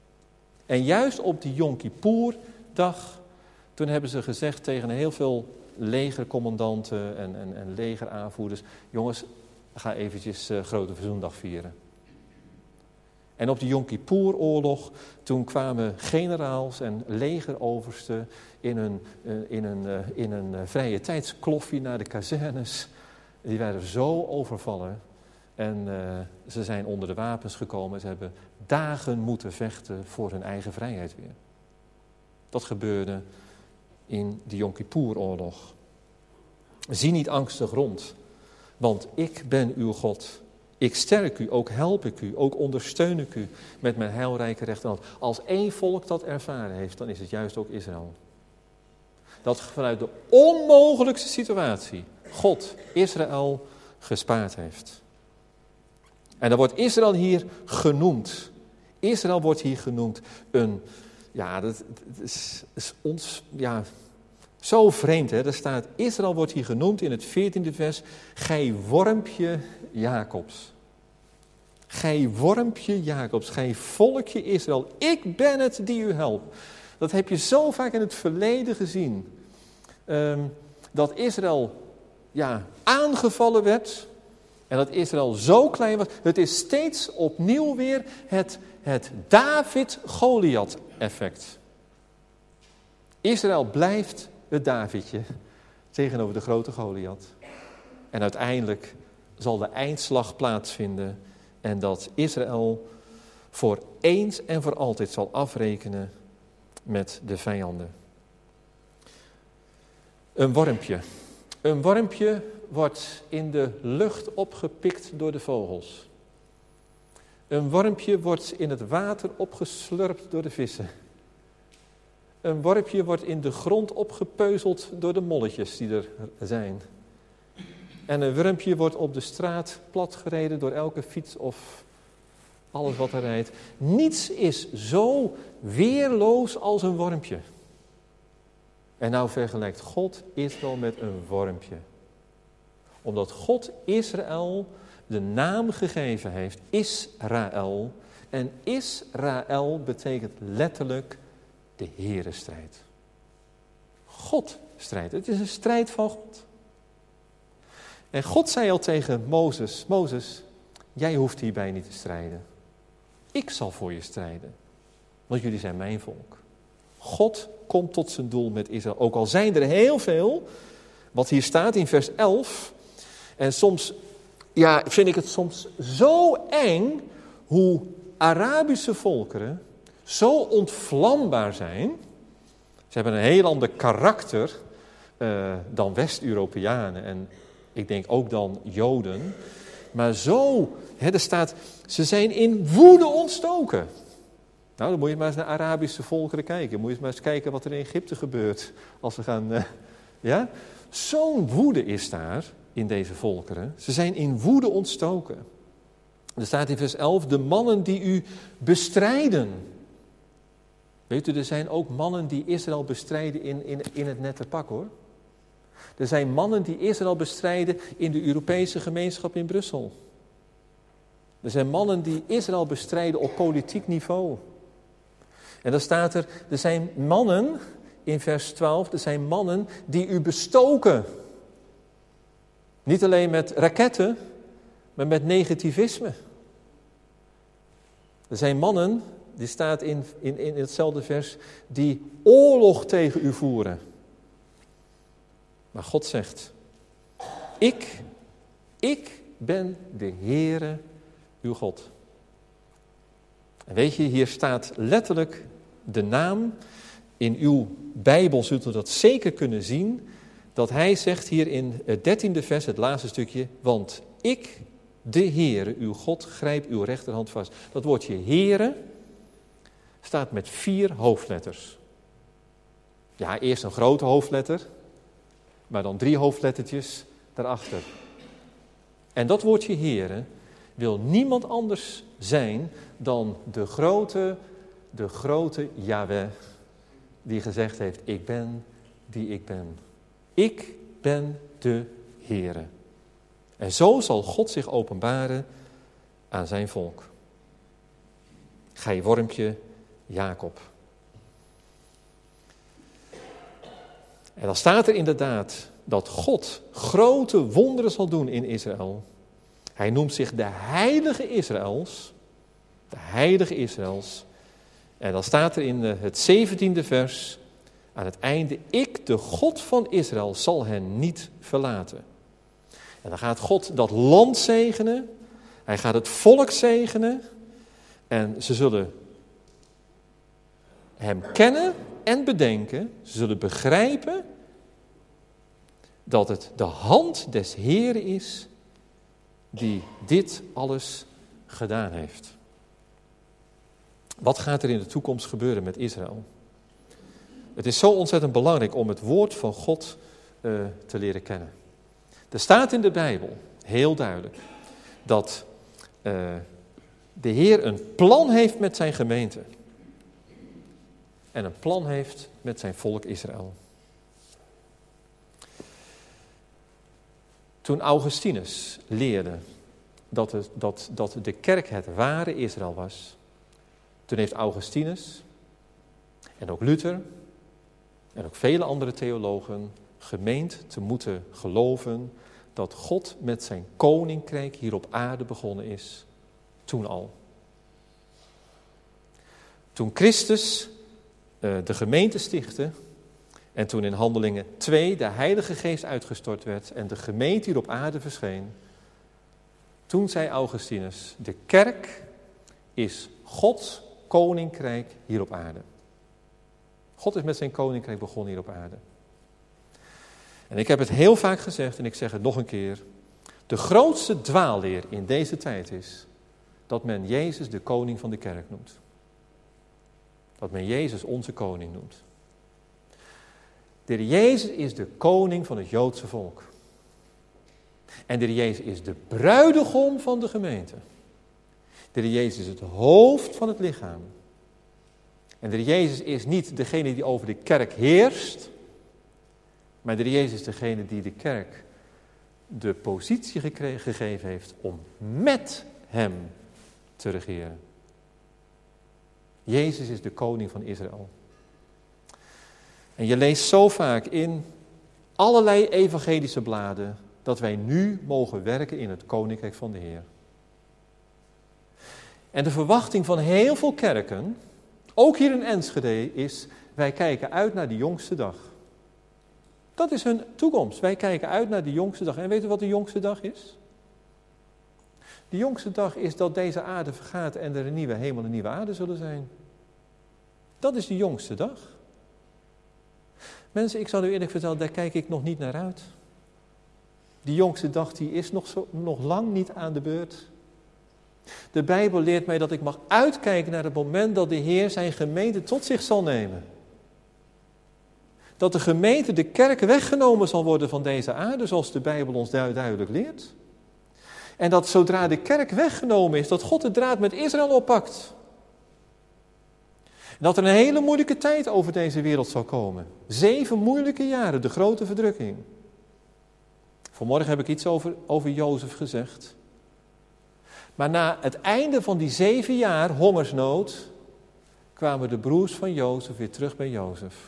En juist op die Yom Kippur-dag, toen hebben ze gezegd tegen heel veel legercommandanten en, en, en legeraanvoerders: jongens, ga eventjes uh, Grote Verzoendag vieren. En op de Yom Kippur-oorlog, toen kwamen generaals en legeroversten in een, uh, in een, uh, in een uh, vrije tijdskloffie naar de kazernes. Die werden zo overvallen en uh, ze zijn onder de wapens gekomen. Ze hebben dagen moeten vechten voor hun eigen vrijheid weer. Dat gebeurde in de Yom Kippur-oorlog. Zie niet angstig rond, want ik ben uw God. Ik sterk u, ook help ik u, ook ondersteun ik u met mijn heilrijke rechterhand. Als één volk dat ervaren heeft, dan is het juist ook Israël. Dat vanuit de onmogelijkste situatie God Israël gespaard heeft. En dan wordt Israël hier genoemd. Israël wordt hier genoemd een, ja, dat, dat is, is ons, ja, zo vreemd, hè. Er staat, Israël wordt hier genoemd in het veertiende vers, gij wormpje Jacobs. Gij wormpje Jacobs, gij volkje Israël, ik ben het die u helpt. Dat heb je zo vaak in het verleden gezien. Um, dat Israël, ja, aangevallen werd en dat Israël zo klein was. Het is steeds opnieuw weer het, het David-Goliath-effect. Israël blijft het Davidje tegenover de grote Goliath. En uiteindelijk zal de eindslag plaatsvinden en dat Israël voor eens en voor altijd zal afrekenen met de vijanden. Een wormpje. Een wormpje wordt in de lucht opgepikt door de vogels. Een wormpje wordt in het water opgeslurpt door de vissen. Een wormpje wordt in de grond opgepeuzeld door de molletjes die er zijn. En een wormpje wordt op de straat platgereden door elke fiets of alles wat er rijdt. Niets is zo weerloos als een wormpje. En nou vergelijkt God Israël met een wormpje. Omdat God Israël de naam gegeven heeft, Israël. En Israël betekent letterlijk de Heerenstrijd. God strijdt. Het is een strijd van God. En God zei al tegen Mozes, Mozes, jij hoeft hierbij niet te strijden. Ik zal voor je strijden, want jullie zijn mijn volk. God komt tot zijn doel met Israël. Ook al zijn er heel veel, wat hier staat in vers elf. En soms, ja, vind ik het soms zo eng hoe Arabische volkeren zo ontvlambaar zijn. Ze hebben een heel ander karakter uh, dan West-Europeanen en ik denk ook dan Joden. Maar zo, hè, er staat, ze zijn in woede ontstoken. Nou, dan moet je maar eens naar Arabische volkeren kijken. Moet je maar eens kijken wat er in Egypte gebeurt. Als ze gaan, uh, ja. Zo'n woede is daar in deze volkeren. Ze zijn in woede ontstoken. Er staat in vers elf, de mannen die u bestrijden. Weet u, er zijn ook mannen die Israël bestrijden in, in, in het nette pak, hoor. Er zijn mannen die Israël bestrijden in de Europese gemeenschap in Brussel. Er zijn mannen die Israël bestrijden op politiek niveau. En dan staat er, er zijn mannen, in vers twaalf, er zijn mannen die u bestoken. Niet alleen met raketten, maar met negativisme. Er zijn mannen, die staat in, in, in hetzelfde vers, die oorlog tegen u voeren. Maar God zegt, ik, ik ben de Heere, uw God. En weet je, hier staat letterlijk de naam. In uw Bijbel zult u dat zeker kunnen zien. Dat hij zegt hier in het dertiende vers, het laatste stukje. Want ik, de Heere, uw God, grijp uw rechterhand vast. Dat woordje Heere staat met vier hoofdletters. Ja, eerst een grote hoofdletter. Maar dan drie hoofdlettertjes daarachter. En dat woordje Heere wil niemand anders zijn dan de grote, de grote Yahweh. Die gezegd heeft, ik ben die ik ben. Ik ben de Heere. En zo zal God zich openbaren aan zijn volk. Gij wormpje Jacob. En dan staat er inderdaad dat God grote wonderen zal doen in Israël. Hij noemt zich de heilige Israëls. De heilige Israëls. En dan staat er in het zeventiende vers aan het einde: ik, de God van Israël, zal hen niet verlaten. En dan gaat God dat land zegenen. Hij gaat het volk zegenen. En ze zullen hem kennen en bedenken. Ze zullen begrijpen dat het de hand des Heeren is die dit alles gedaan heeft. Wat gaat er in de toekomst gebeuren met Israël? Het is zo ontzettend belangrijk om het woord van God uh, te leren kennen. Er staat in de Bijbel, heel duidelijk, dat uh, de Heer een plan heeft met zijn gemeente. En een plan heeft met zijn volk Israël. Toen Augustinus leerde dat, het, dat, dat de kerk het ware Israël was, toen heeft Augustinus en ook Luther en ook vele andere theologen gemeend te moeten geloven dat God met zijn koninkrijk hier op aarde begonnen is, toen al. Toen Christus uh, de gemeente stichtte en toen in Handelingen twee de Heilige Geest uitgestort werd en de gemeente hier op aarde verscheen, toen zei Augustinus, de kerk is Gods koninkrijk hier op aarde. God is met zijn koninkrijk begonnen hier op aarde. En ik heb het heel vaak gezegd en ik zeg het nog een keer. De grootste dwaalleer in deze tijd is dat men Jezus de koning van de kerk noemt. Dat men Jezus onze koning noemt. De Heer Jezus is de koning van het Joodse volk. En de Heer Jezus is de bruidegom van de gemeente. De Heer Jezus is het hoofd van het lichaam. En de Heer Jezus is niet degene die over de kerk heerst, maar de Heer Jezus is degene die de kerk de positie gekregen, gegeven heeft om met hem te regeren. Jezus is de koning van Israël. En je leest zo vaak in allerlei evangelische bladen dat wij nu mogen werken in het koninkrijk van de Heer. En de verwachting van heel veel kerken, ook hier in Enschede, is: wij kijken uit naar de jongste dag. Dat is hun toekomst. Wij kijken uit naar de jongste dag. En weet u wat de jongste dag is? De jongste dag is dat deze aarde vergaat en er een nieuwe hemel en een nieuwe aarde zullen zijn. Dat is de jongste dag. Mensen, ik zal u eerlijk vertellen, daar kijk ik nog niet naar uit. Die jongste dag die is nog, zo, nog lang niet aan de beurt. De Bijbel leert mij dat ik mag uitkijken naar het moment dat de Heer zijn gemeente tot zich zal nemen. Dat de gemeente, de kerk, weggenomen zal worden van deze aarde, zoals de Bijbel ons duidelijk leert. En dat zodra de kerk weggenomen is, dat God de draad met Israël oppakt. En dat er een hele moeilijke tijd over deze wereld zal komen. Zeven moeilijke jaren, de grote verdrukking. Vanmorgen heb ik iets over, over Jozef gezegd. Maar na het einde van die zeven jaar hongersnood kwamen de broers van Jozef weer terug bij Jozef.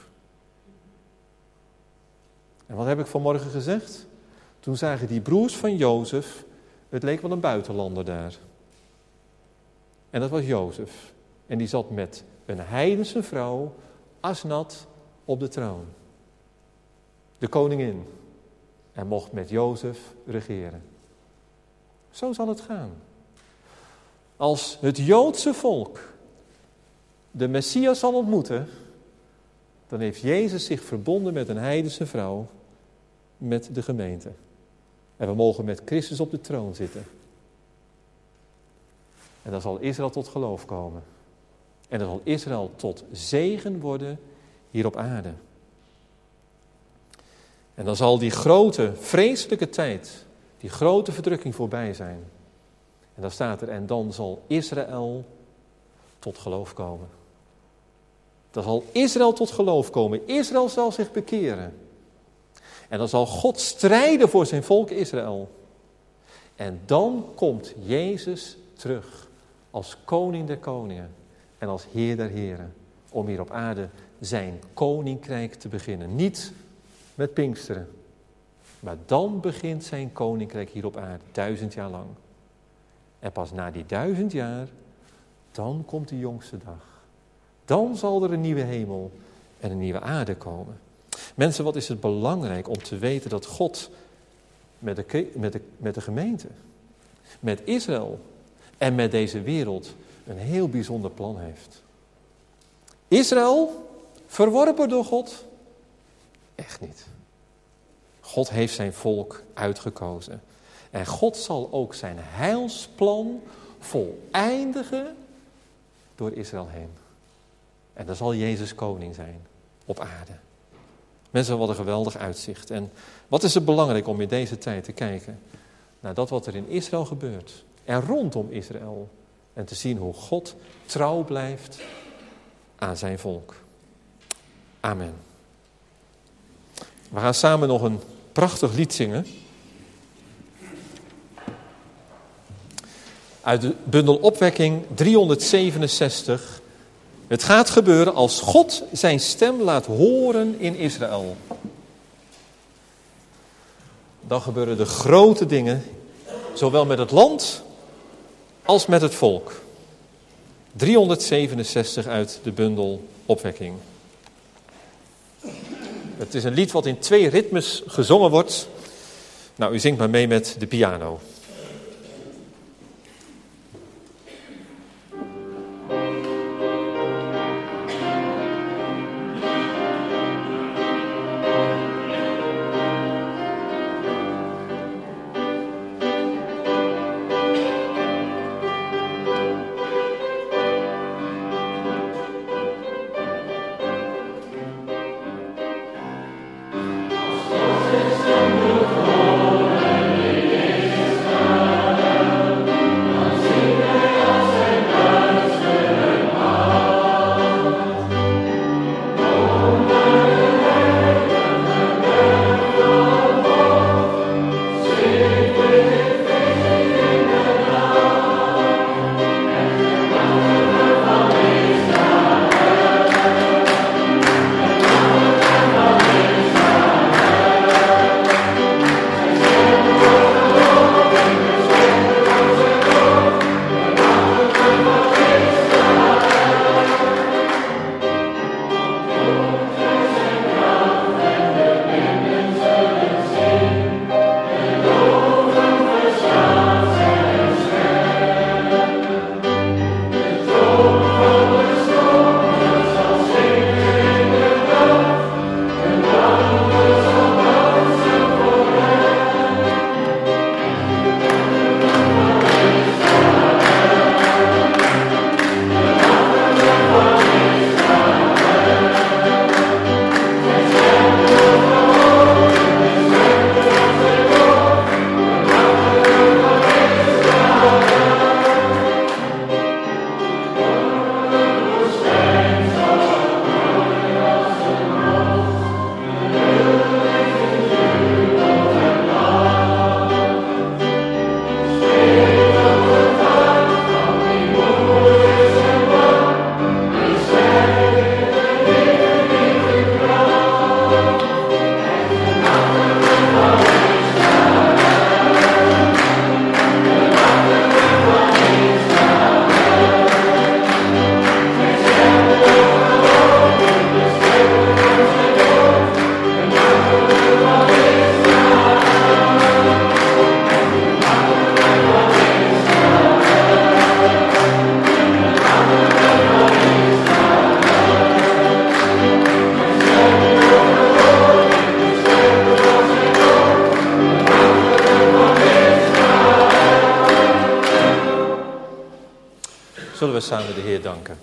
En wat heb ik vanmorgen gezegd? Toen zagen die broers van Jozef, het leek wel een buitenlander daar. En dat was Jozef. En die zat met een heidense vrouw, Asnat, op de troon. De koningin. En mocht met Jozef regeren. Zo zal het gaan. Als het Joodse volk de Messias zal ontmoeten, dan heeft Jezus zich verbonden met een heidense vrouw, met de gemeente. En we mogen met Christus op de troon zitten. En dan zal Israël tot geloof komen. En dan zal Israël tot zegen worden hier op aarde. En dan zal die grote, vreselijke tijd, die grote verdrukking voorbij zijn. En dan staat er, en dan zal Israël tot geloof komen. Dan zal Israël tot geloof komen. Israël zal zich bekeren. En dan zal God strijden voor zijn volk Israël. En dan komt Jezus terug als koning der koningen en als heer der heren. Om hier op aarde zijn koninkrijk te beginnen. Niet met Pinksteren. Maar dan begint zijn koninkrijk hier op aarde, duizend jaar lang. En pas na die duizend jaar, dan komt de jongste dag. Dan zal er een nieuwe hemel en een nieuwe aarde komen. Mensen, wat is het belangrijk om te weten dat God met de, met de, met de gemeente, met Israël en met deze wereld een heel bijzonder plan heeft. Israël, verworpen door God? Echt niet. God heeft zijn volk uitgekozen. En God zal ook zijn heilsplan voleindigen door Israël heen. En dan zal Jezus koning zijn op aarde. Mensen, wat een geweldig uitzicht. En wat is het belangrijk om in deze tijd te kijken naar dat wat er in Israël gebeurt. En rondom Israël. En te zien hoe God trouw blijft aan zijn volk. Amen. We gaan samen nog een prachtig lied zingen. Uit de bundel Opwekking driehonderdzevenenzestig. Het gaat gebeuren als God zijn stem laat horen in Israël. Dan gebeuren de grote dingen, zowel met het land als met het volk. driehonderdzevenenzestig uit de bundel Opwekking. Het is een lied wat in twee ritmes gezongen wordt. Nou, u zingt maar mee met de piano. Zullen we samen de Heer danken.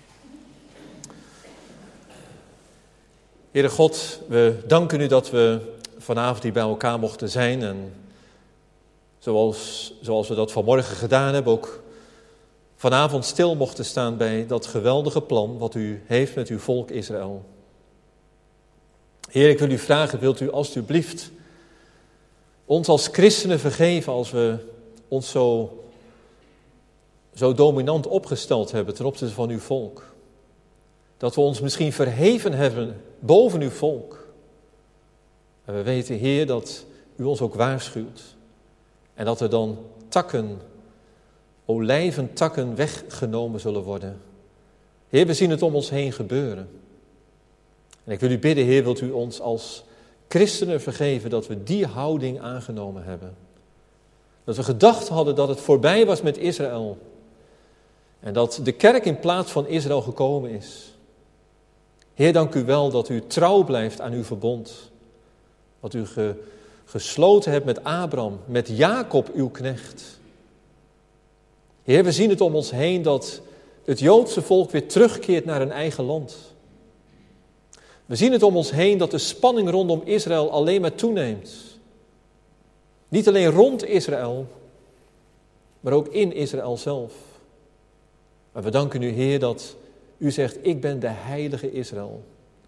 Heere God, we danken u dat we vanavond hier bij elkaar mochten zijn. En zoals, zoals we dat vanmorgen gedaan hebben, ook vanavond stil mochten staan bij dat geweldige plan wat u heeft met uw volk Israël. Heer, ik wil u vragen, wilt u alstublieft ons als christenen vergeven als we ons zo, zo dominant opgesteld hebben ten opzichte van uw volk. Dat we ons misschien verheven hebben boven uw volk. En we weten, Heer, dat u ons ook waarschuwt. En dat er dan takken, olijventakken weggenomen zullen worden. Heer, we zien het om ons heen gebeuren. En ik wil u bidden, Heer, wilt u ons als christenen vergeven dat we die houding aangenomen hebben. Dat we gedacht hadden dat het voorbij was met Israël. En dat de kerk in plaats van Israël gekomen is. Heer, dank u wel dat u trouw blijft aan uw verbond. Wat u ge, gesloten hebt met Abraham, met Jacob uw knecht. Heer, we zien het om ons heen dat het Joodse volk weer terugkeert naar hun eigen land. We zien het om ons heen dat de spanning rondom Israël alleen maar toeneemt. Niet alleen rond Israël, maar ook in Israël zelf. Maar we danken u, Heer, dat u zegt, ik ben de heilige Israël.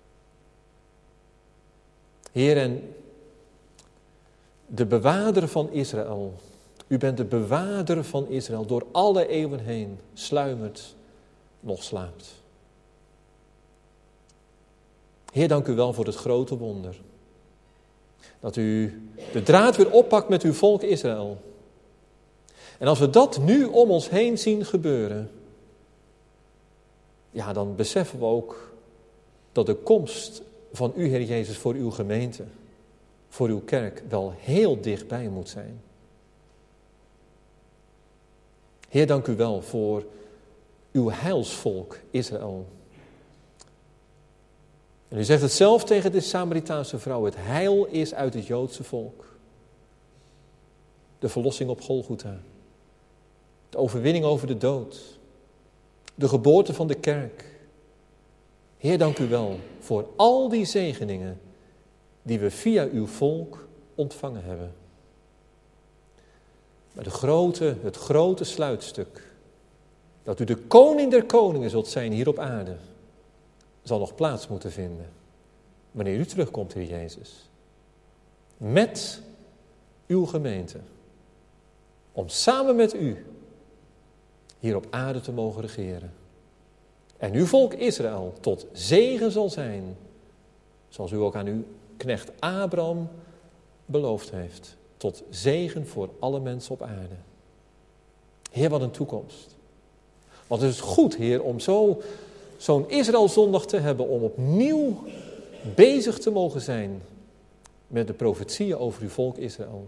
Heer, en de bewaarder van Israël, u bent de bewaarder van Israël, door alle eeuwen heen, sluimert, nog slaapt. Heer, dank u wel voor het grote wonder. Dat u de draad weer oppakt met uw volk Israël. En als we dat nu om ons heen zien gebeuren, ja, dan beseffen we ook dat de komst van u, Heer Jezus, voor uw gemeente, voor uw kerk, wel heel dichtbij moet zijn. Heer, dank u wel voor uw heilsvolk Israël. En u zegt het zelf tegen de Samaritaanse vrouw, het heil is uit het Joodse volk. De verlossing op Golgotha. De overwinning over de dood. De geboorte van de kerk. Heer, dank u wel voor al die zegeningen die we via uw volk ontvangen hebben. Maar de grote, het grote sluitstuk, dat u de koning der koningen zult zijn hier op aarde, zal nog plaats moeten vinden wanneer u terugkomt, Heer Jezus. Met uw gemeente. Om samen met u hier op aarde te mogen regeren. En uw volk Israël tot zegen zal zijn, zoals u ook aan uw knecht Abraham beloofd heeft. Tot zegen voor alle mensen op aarde. Heer, wat een toekomst. Want het is goed, Heer, om zo, zo'n Israëlzondag te hebben, om opnieuw bezig te mogen zijn met de profetieën over uw volk Israël.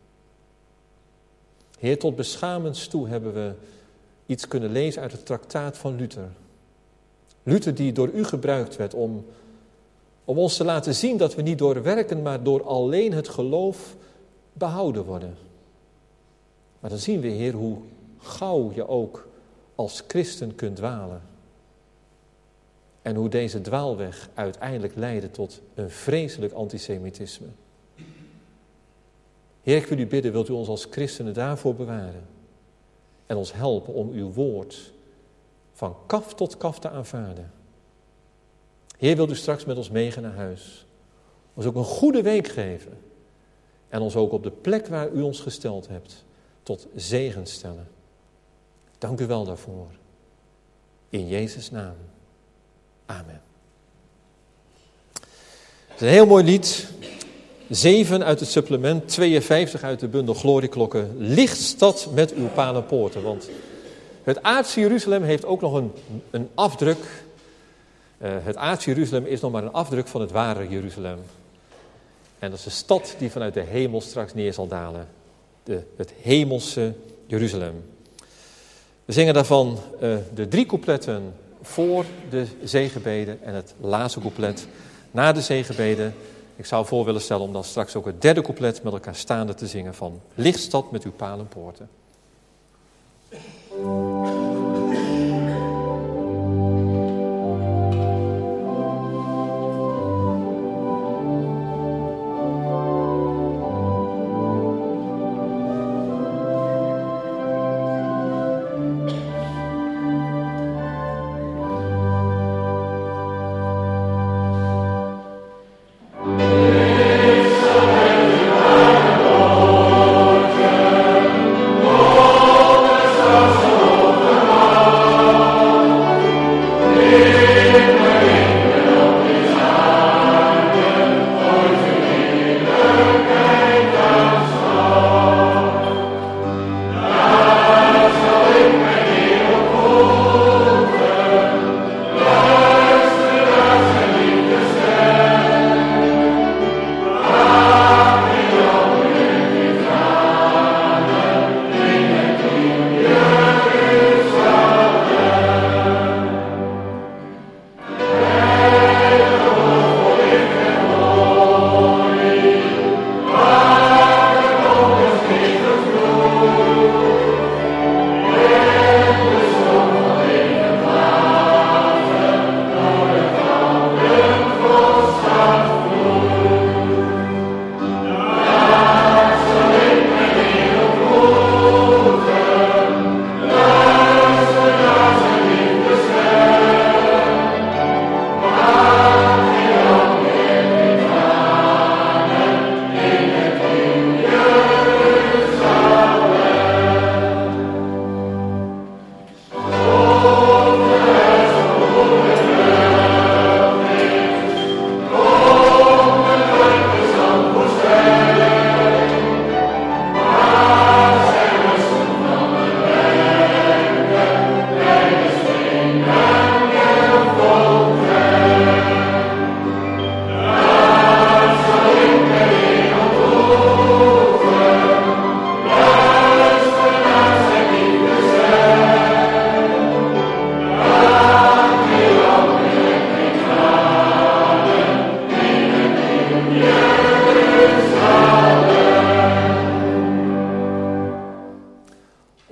Heer, tot beschamens toe hebben we iets kunnen lezen uit het traktaat van Luther. Luther die door u gebruikt werd om, om ons te laten zien dat we niet door werken, maar door alleen het geloof behouden worden. Maar dan zien we, Heer, hoe gauw je ook als christen kunt dwalen. En hoe deze dwaalweg uiteindelijk leidde tot een vreselijk antisemitisme. Heer, ik wil u bidden, wilt u ons als christenen daarvoor bewaren? En ons helpen om uw woord van kaf tot kaf te aanvaarden. Heer, wilt u straks met ons meegaan naar huis? Ons ook een goede week geven. En ons ook op de plek waar u ons gesteld hebt, tot zegen stellen. Dank u wel daarvoor. In Jezus' naam. Amen. Het is een heel mooi lied. zeven uit het supplement, tweeënvijftig uit de bundel Glorieklokken. Lichtstad met uw palenpoorten. Want het aardse Jeruzalem heeft ook nog een, een afdruk. Uh, het aardse Jeruzalem is nog maar een afdruk van het ware Jeruzalem. En dat is de stad die vanuit de hemel straks neer zal dalen. De, het hemelse Jeruzalem. We zingen daarvan uh, de drie coupletten voor de zegenbeden en het laatste couplet na de zegenbeden. Ik zou voor willen stellen om dan straks ook het derde couplet met elkaar staande te zingen van Lichtstad met uw palenpoorten. Oh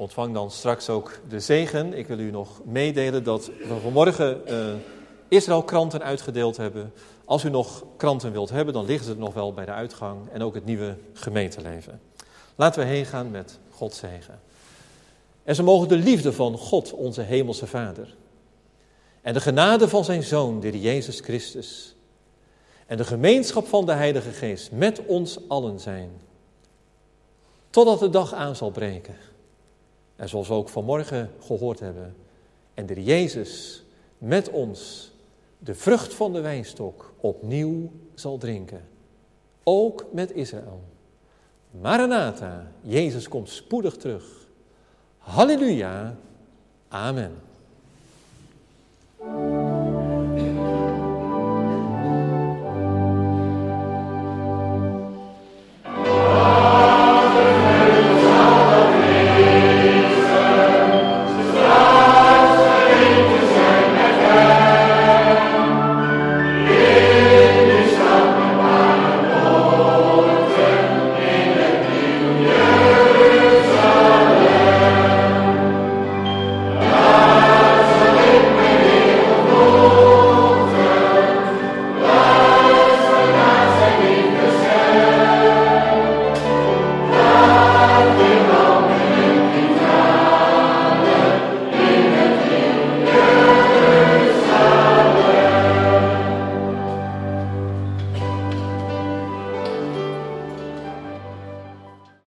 ontvang dan straks ook de zegen. Ik wil u nog meedelen dat we vanmorgen uh, Israël-kranten uitgedeeld hebben. Als u nog kranten wilt hebben, dan liggen ze nog wel bij de uitgang. En ook het nieuwe gemeenteleven. Laten we heen gaan met Gods zegen. En zo mogen de liefde van God, onze hemelse Vader, en de genade van zijn Zoon, de Jezus Christus, en de gemeenschap van de Heilige Geest met ons allen zijn, totdat de dag aan zal breken. En zoals we ook vanmorgen gehoord hebben, en de Jezus met ons de vrucht van de wijnstok opnieuw zal drinken. Ook met Israël. Maranatha, Jezus komt spoedig terug. Halleluja, amen.